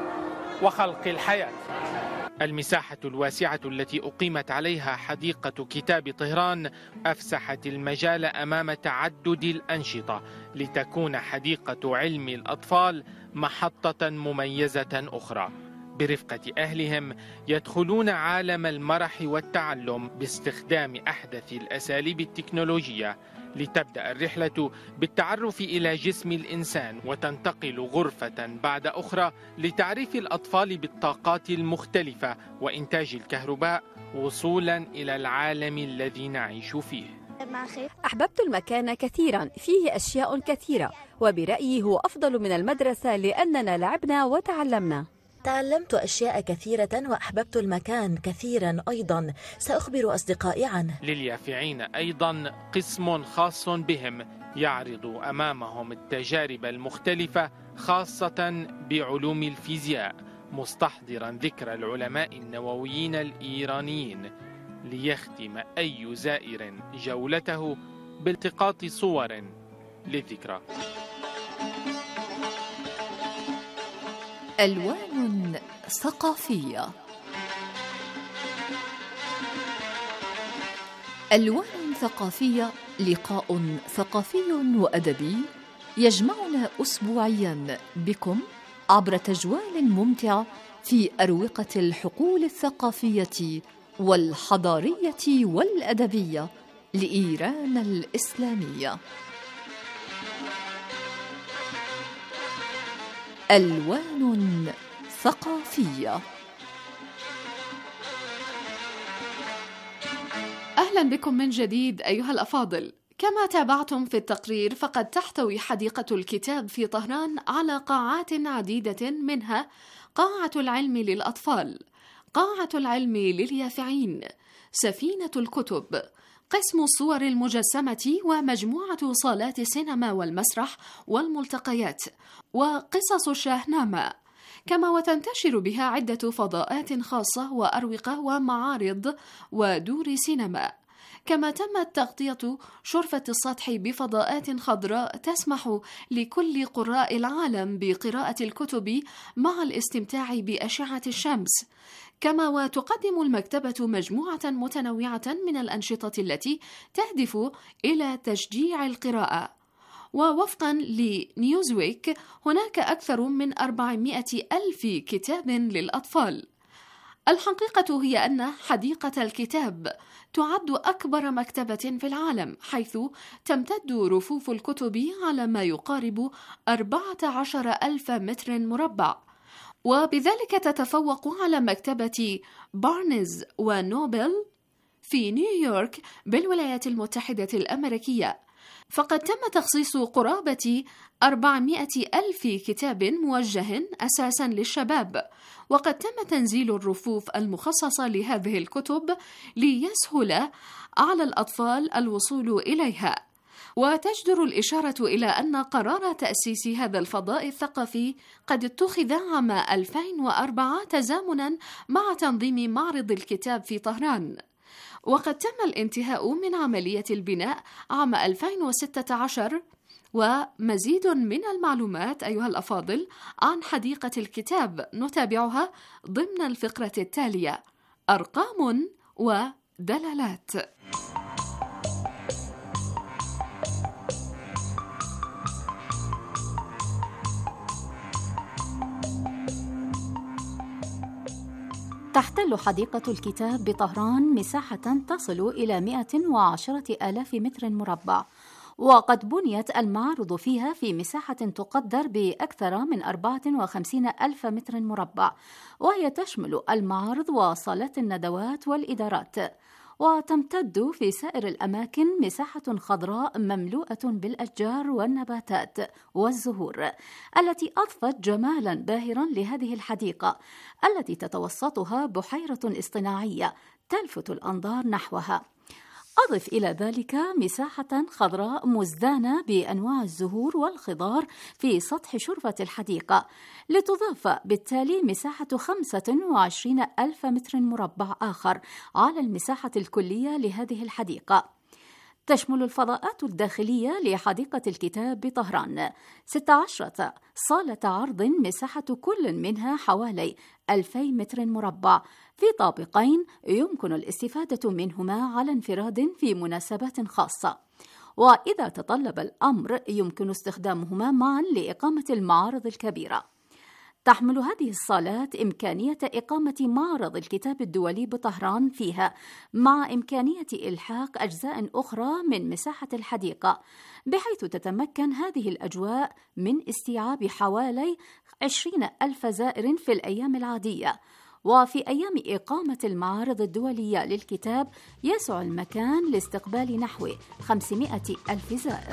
وخلق الحياة. المساحة الواسعة التي أقيمت عليها حديقة كتاب طهران أفسحت المجال أمام تعدد الأنشطة، لتكون حديقة علم الأطفال محطة مميزة أخرى. برفقة أهلهم يدخلون عالم المرح والتعلم باستخدام أحدث الأساليب التكنولوجية، لتبدأ الرحلة بالتعرف إلى جسم الإنسان وتنتقل غرفة بعد أخرى لتعريف الأطفال بالطاقات المختلفة وإنتاج الكهرباء وصولا إلى العالم الذي نعيش فيه. أحببت المكان كثيرا، فيه أشياء كثيرة، وبرأيي هو أفضل من المدرسة لأننا لعبنا وتعلمنا. تعلمت أشياء كثيرة وأحببت المكان كثيرا أيضا، سأخبر أصدقائي عنه. لليافعين أيضا قسم خاص بهم يعرض أمامهم التجارب المختلفة خاصة بعلوم الفيزياء، مستحضرا ذكرى العلماء النوويين الإيرانيين، ليختم أي زائر جولته بالتقاط صور للذكرى. ألوان ثقافية. ألوان ثقافية لقاء ثقافي وأدبي يجمعنا أسبوعيا بكم عبر تجوال ممتع في أروقة الحقول الثقافية والحضارية والأدبية لإيران الإسلامية. ألوان ثقافية. أهلا بكم من جديد أيها الأفاضل. كما تابعتم في التقرير، فقد تحتوي حديقة الكتاب في طهران على قاعات عديدة، منها قاعة العلم للأطفال، قاعة العلم لليافعين، سفينة الكتب، قسم الصور المجسمة، ومجموعة صالات السينما والمسرح والملتقيات، وقصص الشاهنامة. كما وتنتشر بها عدة فضاءات خاصة وأروقة ومعارض ودور سينما. كما تمت تغطية شرفة السطح بفضاءات خضراء تسمح لكل قراء العالم بقراءة الكتب مع الاستمتاع بأشعة الشمس. كما وتقدم المكتبة مجموعة متنوعة من الأنشطة التي تهدف إلى تشجيع القراءة. ووفقا لنيوزويك هناك أكثر من أربعمائة ألف كتاب للأطفال. الحقيقة هي أن حديقة الكتاب تعد أكبر مكتبة في العالم، حيث تمتد رفوف الكتب على ما يقارب أربعة عشر ألف متر مربع، وبذلك تتفوق على مكتبة بارنز ونوبل في نيويورك بالولايات المتحدة الأمريكية. فقد تم تخصيص قرابة أربعمائة ألف كتاب موجه أساسا للشباب، وقد تم تنزيل الرفوف المخصصة لهذه الكتب ليسهل على الأطفال الوصول إليها. وتجدر الإشارة إلى أن قرار تأسيس هذا الفضاء الثقافي قد اتخذ عام ألفين وأربعة تزامنا مع تنظيم معرض الكتاب في طهران، وقد تم الانتهاء من عملية البناء عام ألفين وستة عشر. ومزيد من المعلومات أيها الأفاضل عن حديقة الكتاب نتابعها ضمن الفقرة التالية: أرقام ودلالات. تحتل حديقة الكتاب بطهران مساحة تصل إلى مئة وعشرة آلاف متر مربع، وقد بنيت المعارض فيها في مساحة تقدر بأكثر من أربعة وخمسين ألف متر مربع، وهي تشمل المعارض وصالات الندوات والإدارات. وتمتد في سائر الأماكن مساحة خضراء مملوءة بالأشجار والنباتات والزهور التي أضفت جمالا باهرا لهذه الحديقة التي تتوسطها بحيرة اصطناعية تلفت الأنظار نحوها. أضف إلى ذلك مساحة خضراء مزدانة بأنواع الزهور والخضار في سطح شرفة الحديقة، لتضاف بالتالي مساحة خمسة وعشرين ألف متر مربع آخر على المساحة الكلية لهذه الحديقة. تشمل الفضاءات الداخلية لحديقة الكتاب بطهران ستة عشر صالة عرض مساحة كل منها حوالي ألفي متر مربع في طابقين يمكن الاستفادة منهما على انفراد في مناسبات خاصة، وإذا تطلب الأمر يمكن استخدامهما معا لإقامة المعارض الكبيرة. تحمل هذه الصالات إمكانية إقامة معرض الكتاب الدولي بطهران فيها، مع إمكانية إلحاق أجزاء أخرى من مساحة الحديقة، بحيث تتمكن هذه الأجواء من استيعاب حوالي عشرين ألف زائر في الأيام العادية. وفي أيام إقامة المعارض الدولية للكتاب يسع المكان لاستقبال نحو خمسمائة ألف زائر.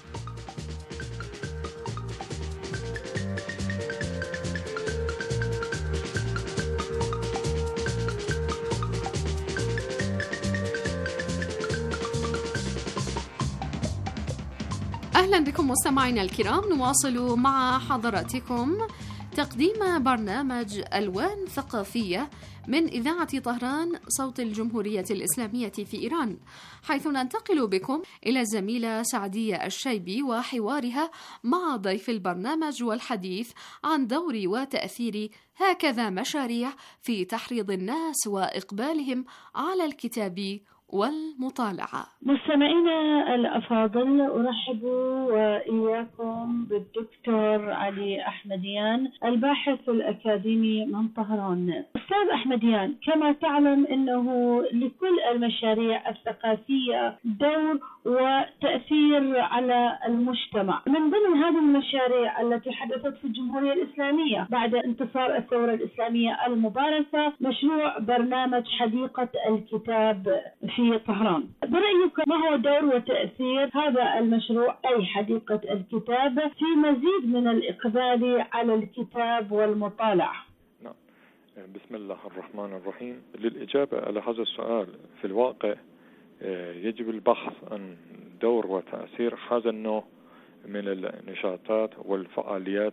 أهلا بكم مستمعينا الكرام، نواصل مع حضراتكم تقديم برنامج ألوان ثقافية من إذاعة طهران صوت الجمهورية الإسلامية في إيران، حيث ننتقل بكم إلى الزميلة سعدية الشيبي وحوارها مع ضيف البرنامج والحديث عن دور وتأثير هكذا مشاريع في تحريض الناس وإقبالهم على الكتاب والمطالعة. مستمعينا الأفاضل، أرحب وإياكم بالدكتور علي أحمديان الباحث الأكاديمي من طهران. أستاذ أحمديان، كما تعلم أنه لكل المشاريع الثقافية دور وتأثير على المجتمع. من ضمن هذه المشاريع التي حدثت في الجمهورية الإسلامية بعد انتصار الثورة الإسلامية المباركة مشروع برنامج حديقة الكتاب في طهران. برأيك ما هو دور وتأثير هذا المشروع أي حديقة الكتاب في مزيد من الإقبال على الكتاب والمطالعة؟ نعم، بسم الله الرحمن الرحيم. للإجابة على هذا السؤال، في الواقع يجب البحث عن دور وتأثير هذا النوع من النشاطات والفعاليات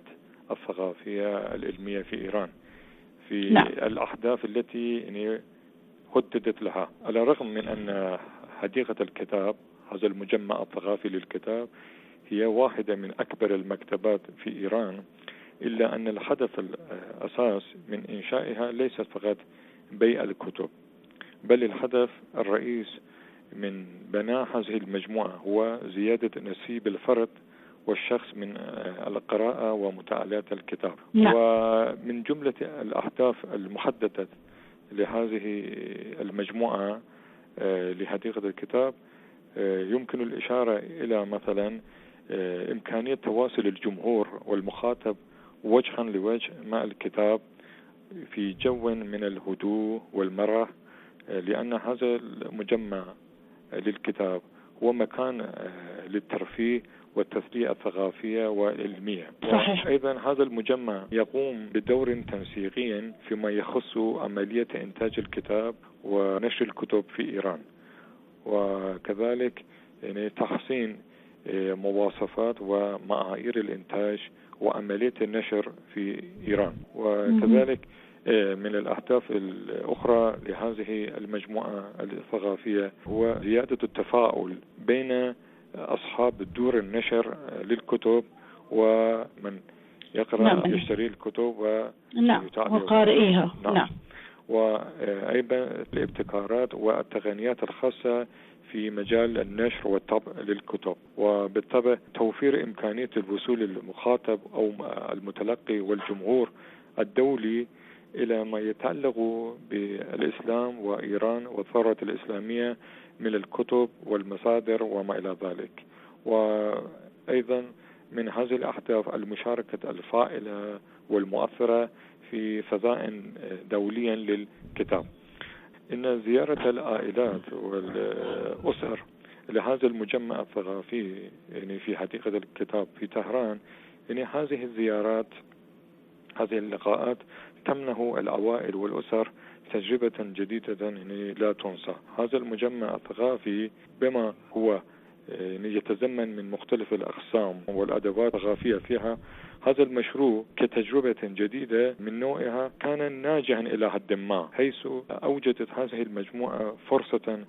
الثقافية العلمية في إيران في نعم. الأحداث التي يعني حددت لها، على الرغم من أن حديقة الكتاب هذا المجمع الثقافي للكتاب هي واحدة من أكبر المكتبات في إيران، إلا أن الهدف الأساس من إنشائها ليس فقط بيع الكتب، بل الهدف الرئيس من بناء هذه المجموعة هو زيادة نصيب الفرد والشخص من القراءة ومطالعة الكتاب. نعم. ومن جملة الأهداف المحددة لهذه المجموعة لحديقة الكتاب يمكن الإشارة إلى مثلا إمكانية تواصل الجمهور والمخاطب وجها لوجه مع الكتاب في جو من الهدوء والمرح، لأن هذا المجمع للكتاب هو مكان للترفيه والتسلية الثقافية والعلمية. صحيح. وأيضا هذا المجمع يقوم بدور تنسيقي فيما يخص عملية إنتاج الكتاب ونشر الكتب في إيران، وكذلك يعني تحسين مواصفات ومعايير الإنتاج وعملية النشر في إيران. وكذلك من الأهداف الأخرى لهذه المجموعة الثقافية هو زيادة التفاعل بين أصحاب دور النشر للكتب ومن يقرأ نعم. يشتري الكتب وقارئيها. نعم. نعم. وأيضا الابتكارات والتقنيات الخاصة في مجال النشر والطبع للكتب، وبالطبع توفير إمكانية الوصول للمخاطب أو المتلقي والجمهور الدولي إلى ما يتعلق بالإسلام وإيران والثورة الإسلامية من الكتب والمصادر وما إلى ذلك. وأيضا من هذه الأهداف المشاركة الفاعلة والمؤثرة في فضاء دوليا للكتاب. إن زيارة العائلات والأسر لهذا المجمع الثقافي يعني في حديقة الكتاب في طهران، يعني هذه الزيارات هذه اللقاءات تمنح العوائل والأسر تجربة جديدة يعني لا تنسى. هذا المجمع الثقافي بما هو يعني يتزمن من مختلف الأقسام والأدوات الثقافية فيها، هذا المشروع كتجربة جديدة من نوعها كان ناجحا إلى حد ما، حيث أوجدت هذه المجموعة فرصة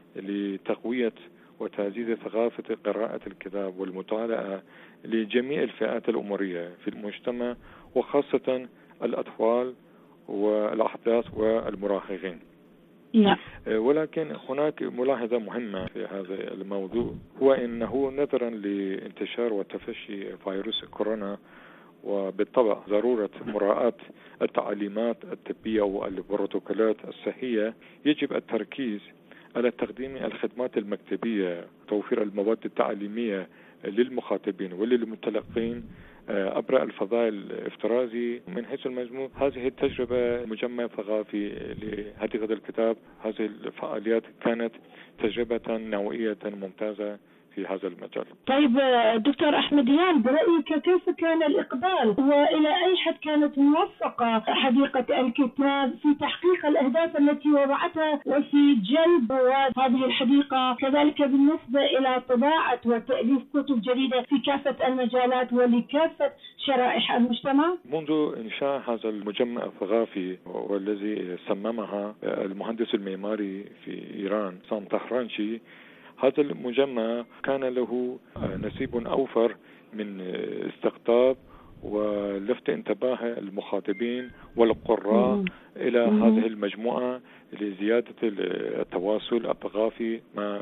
لتقوية وتعزيز ثقافة قراءة الكتاب والمطالعة لجميع الفئات العمرية في المجتمع، وخاصة الأطفال والأحداث والمراهقين. نعم. ولكن هناك ملاحظة مهمة في هذا الموضوع، هو أنه نظرا لانتشار وتفشي فيروس كورونا، وبالطبع ضرورة مراعاة التعليمات الطبية والبروتوكولات الصحية، يجب التركيز على تقديم الخدمات المكتبية، توفير المواد التعليمية للمخاطبين وللمتلقين عبر الفضاء الافتراضي. من حيث المجموع هذه التجربة مجمع ثقافي لحديقة الكتاب، هذه الفعاليات كانت تجربة نوعية ممتازة في هذا المجال. طيب دكتور أحمديان، برأيك كيف كان الإقبال وإلى أي حد كانت موفقة حديقة الكتاب في تحقيق الأهداف التي وضعتها وفي جلب هذه الحديقة، كذلك بالنسبة إلى طباعة وتأليف كتب جديدة في كافة المجالات ولكافة شرائح المجتمع؟ منذ إنشاء هذا المجمع الثقافي والذي صممها المهندس المعماري في إيران سام طهرانشي، هذا المجمع كان له نصيب أوفر من استقطاب ولفت انتباه المخاطبين والقراء إلى هذه المجموعة لزيادة التواصل الثقافي مع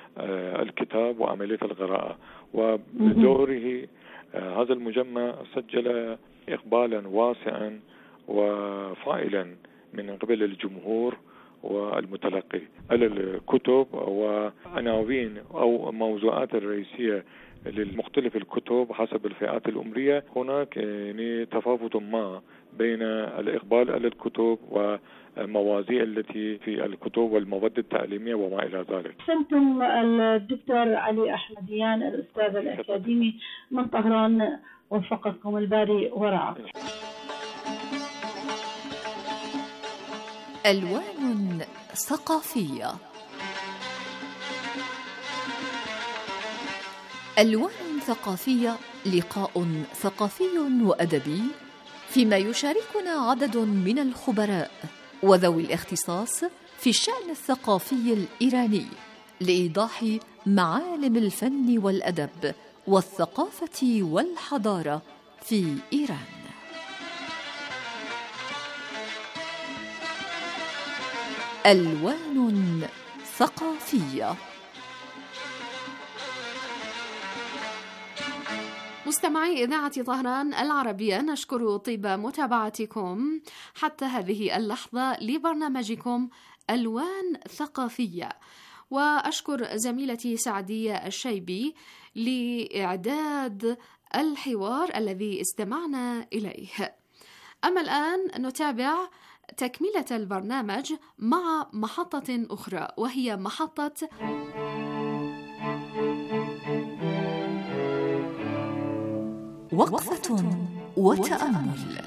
الكتاب وعملية القراءة. وبدوره هذا المجمع سجل إقبالا واسعا وفائلا من قبل الجمهور والمتلقي على الكتب وعناوين أو موضوعات الرئيسية للمختلف الكتب حسب الفئات العمرية. هناك يعني تفاوت ما بين الإقبال على الكتب والمواضيع التي في الكتب والمواد التعليمية وما إلى ذلك. سمتم الدكتور علي أحمديان الأستاذ الأكاديمي من طهران، وفقكم الباري ورعاكم. ألوان ثقافية. ألوان ثقافية لقاء ثقافي وأدبي فيما يشاركنا عدد من الخبراء وذوي الاختصاص في الشأن الثقافي الإيراني لإيضاح معالم الفن والأدب والثقافة والحضارة في إيران. ألوان ثقافية. مستمعي إذاعة طهران العربية، نشكر طيب متابعتكم حتى هذه اللحظة لبرنامجكم ألوان ثقافية، وأشكر زميلتي سعدية الشيبي لإعداد الحوار الذي استمعنا إليه. أما الآن نتابع تكملة البرنامج مع محطة أخرى، وهي محطة وقفة وتأمل.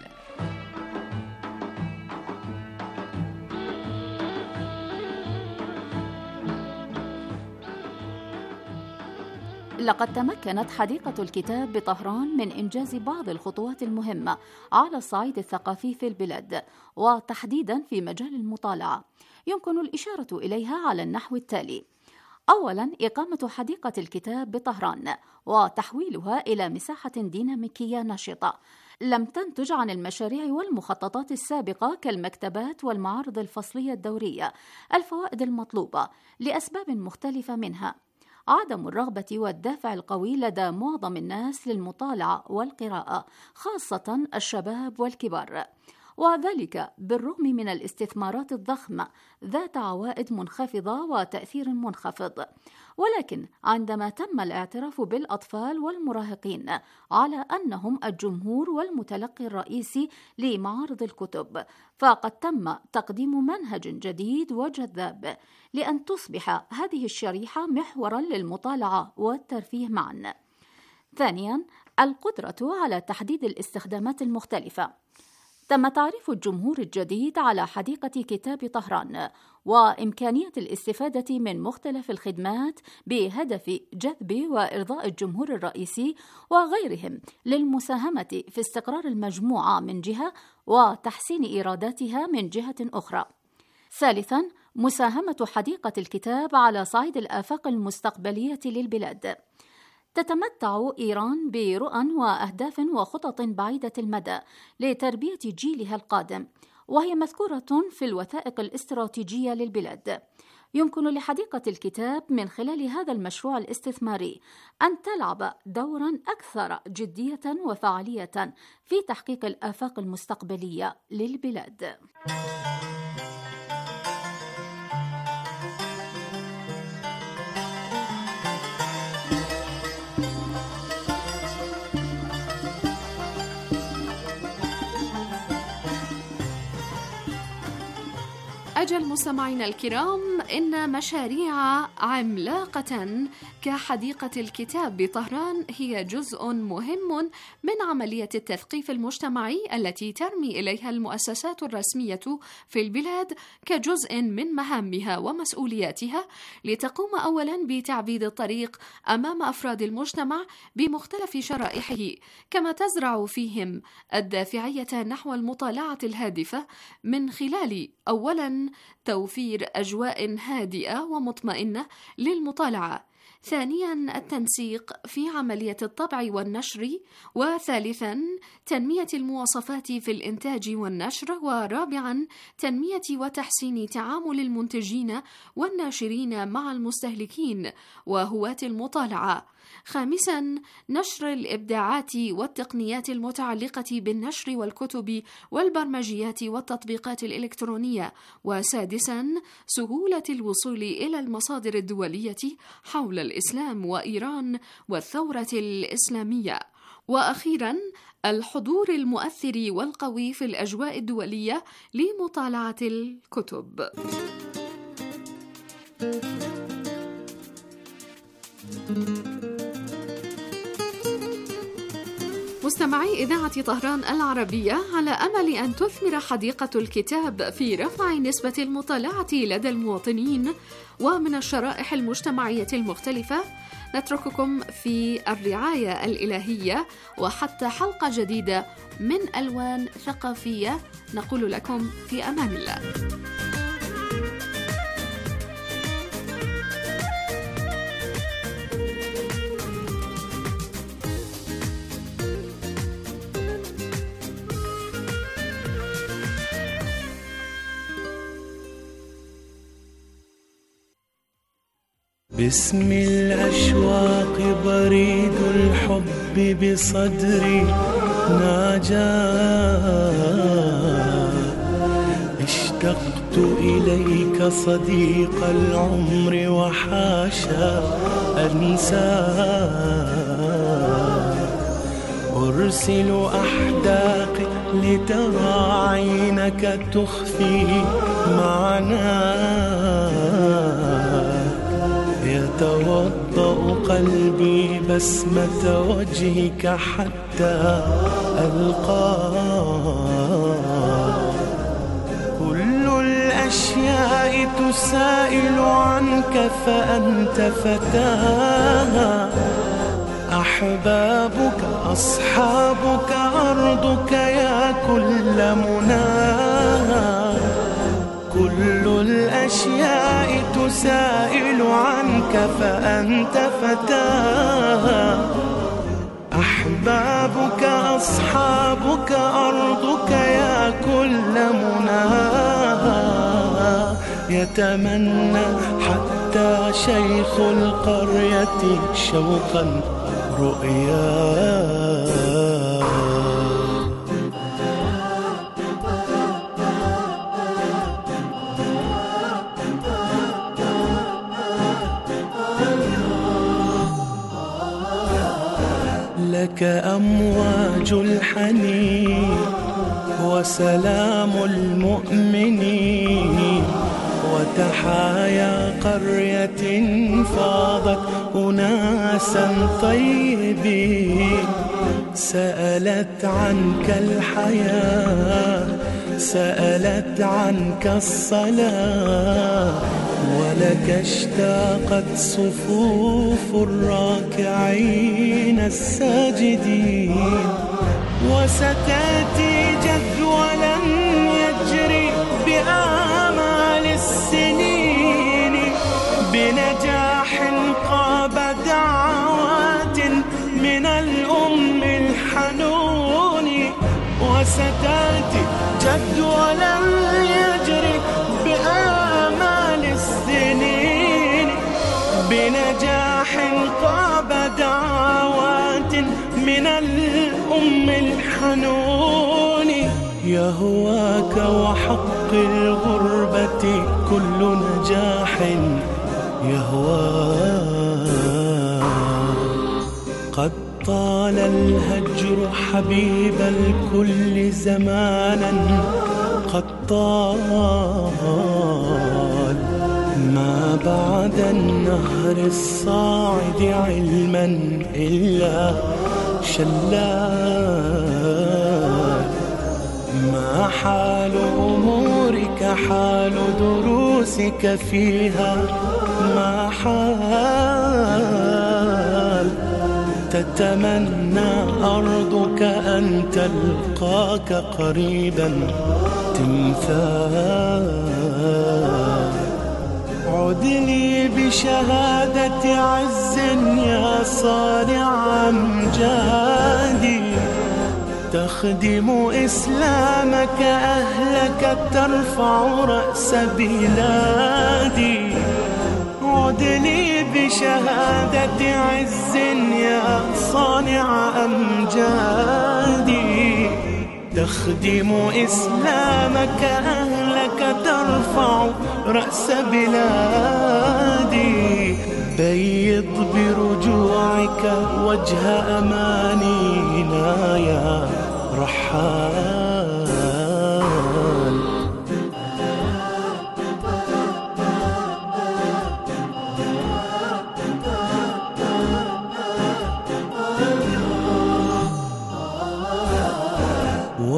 لقد تمكنت حديقة الكتاب بطهران من إنجاز بعض الخطوات المهمة على الصعيد الثقافي في البلاد، وتحديدا في مجال المطالعة، يمكن الإشارة إليها على النحو التالي: أولاً، إقامة حديقة الكتاب بطهران وتحويلها إلى مساحة ديناميكية نشطة لم تنتج عن المشاريع والمخططات السابقة كالمكتبات والمعارض الفصلية الدورية الفوائد المطلوبة لأسباب مختلفة، منها عدم الرغبة والدافع القوي لدى معظم الناس للمطالعة والقراءة، خاصة الشباب والكبار، وذلك بالرغم من الاستثمارات الضخمة ذات عوائد منخفضة وتأثير منخفض. ولكن عندما تم الاعتراف بالأطفال والمراهقين على أنهم الجمهور والمتلقي الرئيسي لمعارض الكتب، فقد تم تقديم منهج جديد وجذاب لأن تصبح هذه الشريحة محوراً للمطالعة والترفيه معاً. ثانياً، القدرة على تحديد الاستخدامات المختلفة. تم تعريف الجمهور الجديد على حديقة كتاب طهران وإمكانية الاستفادة من مختلف الخدمات بهدف جذب وإرضاء الجمهور الرئيسي وغيرهم للمساهمة في استقرار المجموعة من جهة وتحسين إيراداتها من جهة أخرى. ثالثاً، مساهمة حديقة الكتاب على صعيد الآفاق المستقبلية للبلاد. تتمتع إيران برؤى وأهداف وخطط بعيدة المدى لتربية جيلها القادم، وهي مذكورة في الوثائق الاستراتيجية للبلاد. يمكن لحديقة الكتاب من خلال هذا المشروع الاستثماري أن تلعب دورا أكثر جدية وفعالية في تحقيق الآفاق المستقبلية للبلاد. أجل مستمعينا الكرام، إن مشاريع عملاقة كحديقة الكتاب بطهران هي جزء مهم من عملية التثقيف المجتمعي التي ترمي إليها المؤسسات الرسمية في البلاد كجزء من مهامها ومسؤولياتها، لتقوم أولا بتعبيد الطريق أمام أفراد المجتمع بمختلف شرائحه، كما تزرع فيهم الدافعية نحو المطالعة الهادفة من خلال أولا توفير أجواء هادئة ومطمئنة للمطالعة، ثانياً التنسيق في عملية الطبع والنشر، وثالثاً تنمية المواصفات في الإنتاج والنشر، ورابعاً تنمية وتحسين تعامل المنتجين والناشرين مع المستهلكين وهواة المطالعة، خامساً نشر الإبداعات والتقنيات المتعلقة بالنشر والكتب والبرمجيات والتطبيقات الإلكترونية، وسادساً سهولة الوصول إلى المصادر الدولية حول الإسلام وإيران والثورة الإسلامية، وأخيراً الحضور المؤثر والقوي في الأجواء الدولية لمطالعة الكتب. مستمعي إذاعة طهران العربية، على أمل أن تثمر حديقة الكتاب في رفع نسبة المطالعة لدى المواطنين ومن الشرائح المجتمعية المختلفة، نترككم في الرعاية الإلهية وحتى حلقة جديدة من ألوان ثقافية، نقول لكم في أمان الله. باسم الأشواق بريد الحب بصدري ناجاه، اشتقت إليك صديق العمر وحاشا أنساه، أرسل أحداقي لترى عينك تخفي معناه، يتوضأ قلبي بسمة وجهك حتى ألقاه، كل الأشياء تسائل عنك فأنت فتاها، أحبابك أصحابك أرضك يا كل مناها، كل الأشياء تسائل عنك فأنت فتاها، أحبابك أصحابك أرضك يا كل مناها، يتمنى حتى شيخ القرية شوقا رؤياه. لك أمواج الحنين وسلام المؤمنين، وتحايا قرية فاضت أناسا طيبين، سألت عنك الحياة سألت عنك الصلاة، ولك اشتاقت صفوف الراكعين الساجدين، وستأتي جدولا يجري بآمال السنين، بنجاح قاب دعوات من الأم الحنون، وستأتي جدولا يجري بآمال السنين، بنجاح قاب دعوات من الأم الحنون، يهواك وحق الغربة كل نجاح يهواك، قد طال الهجر حبيب الكل زمانا، قد طال ما بعد النهر الصاعد علما إلا شلال، ما حال أمورك حال دروسك فيها ما حال، تتمنى أرضك أن تلقاك قريبا تمثال، عد لي بشهادة عز يا صانع أمجادي، تخدم إسلامك أهلك ترفع رأس بلادي، عد لي بشهادة عز يا صانع أمجادي، تخدم إسلامك أهلك ترفع رأس بلادي، بيض برجوعك وجه أمانينا يا رحال.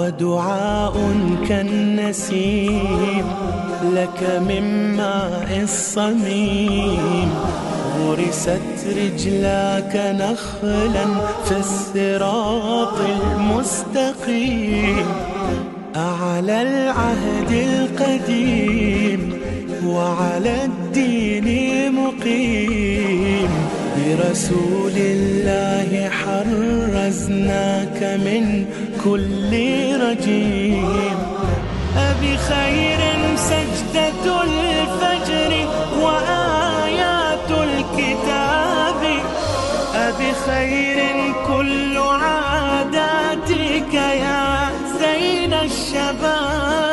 ودعاء كالنسيم لك من ماء الصميم. غرست رجلاك نخلا في الصراط المستقيم، أعلى العهد القديم وعلى الدين مقيم. برسول الله حرزناك من كل رجيم. أبي خير سجدة الفجر وآيات الكتاب، أبي خير كل عاداتك يا زين الشباب.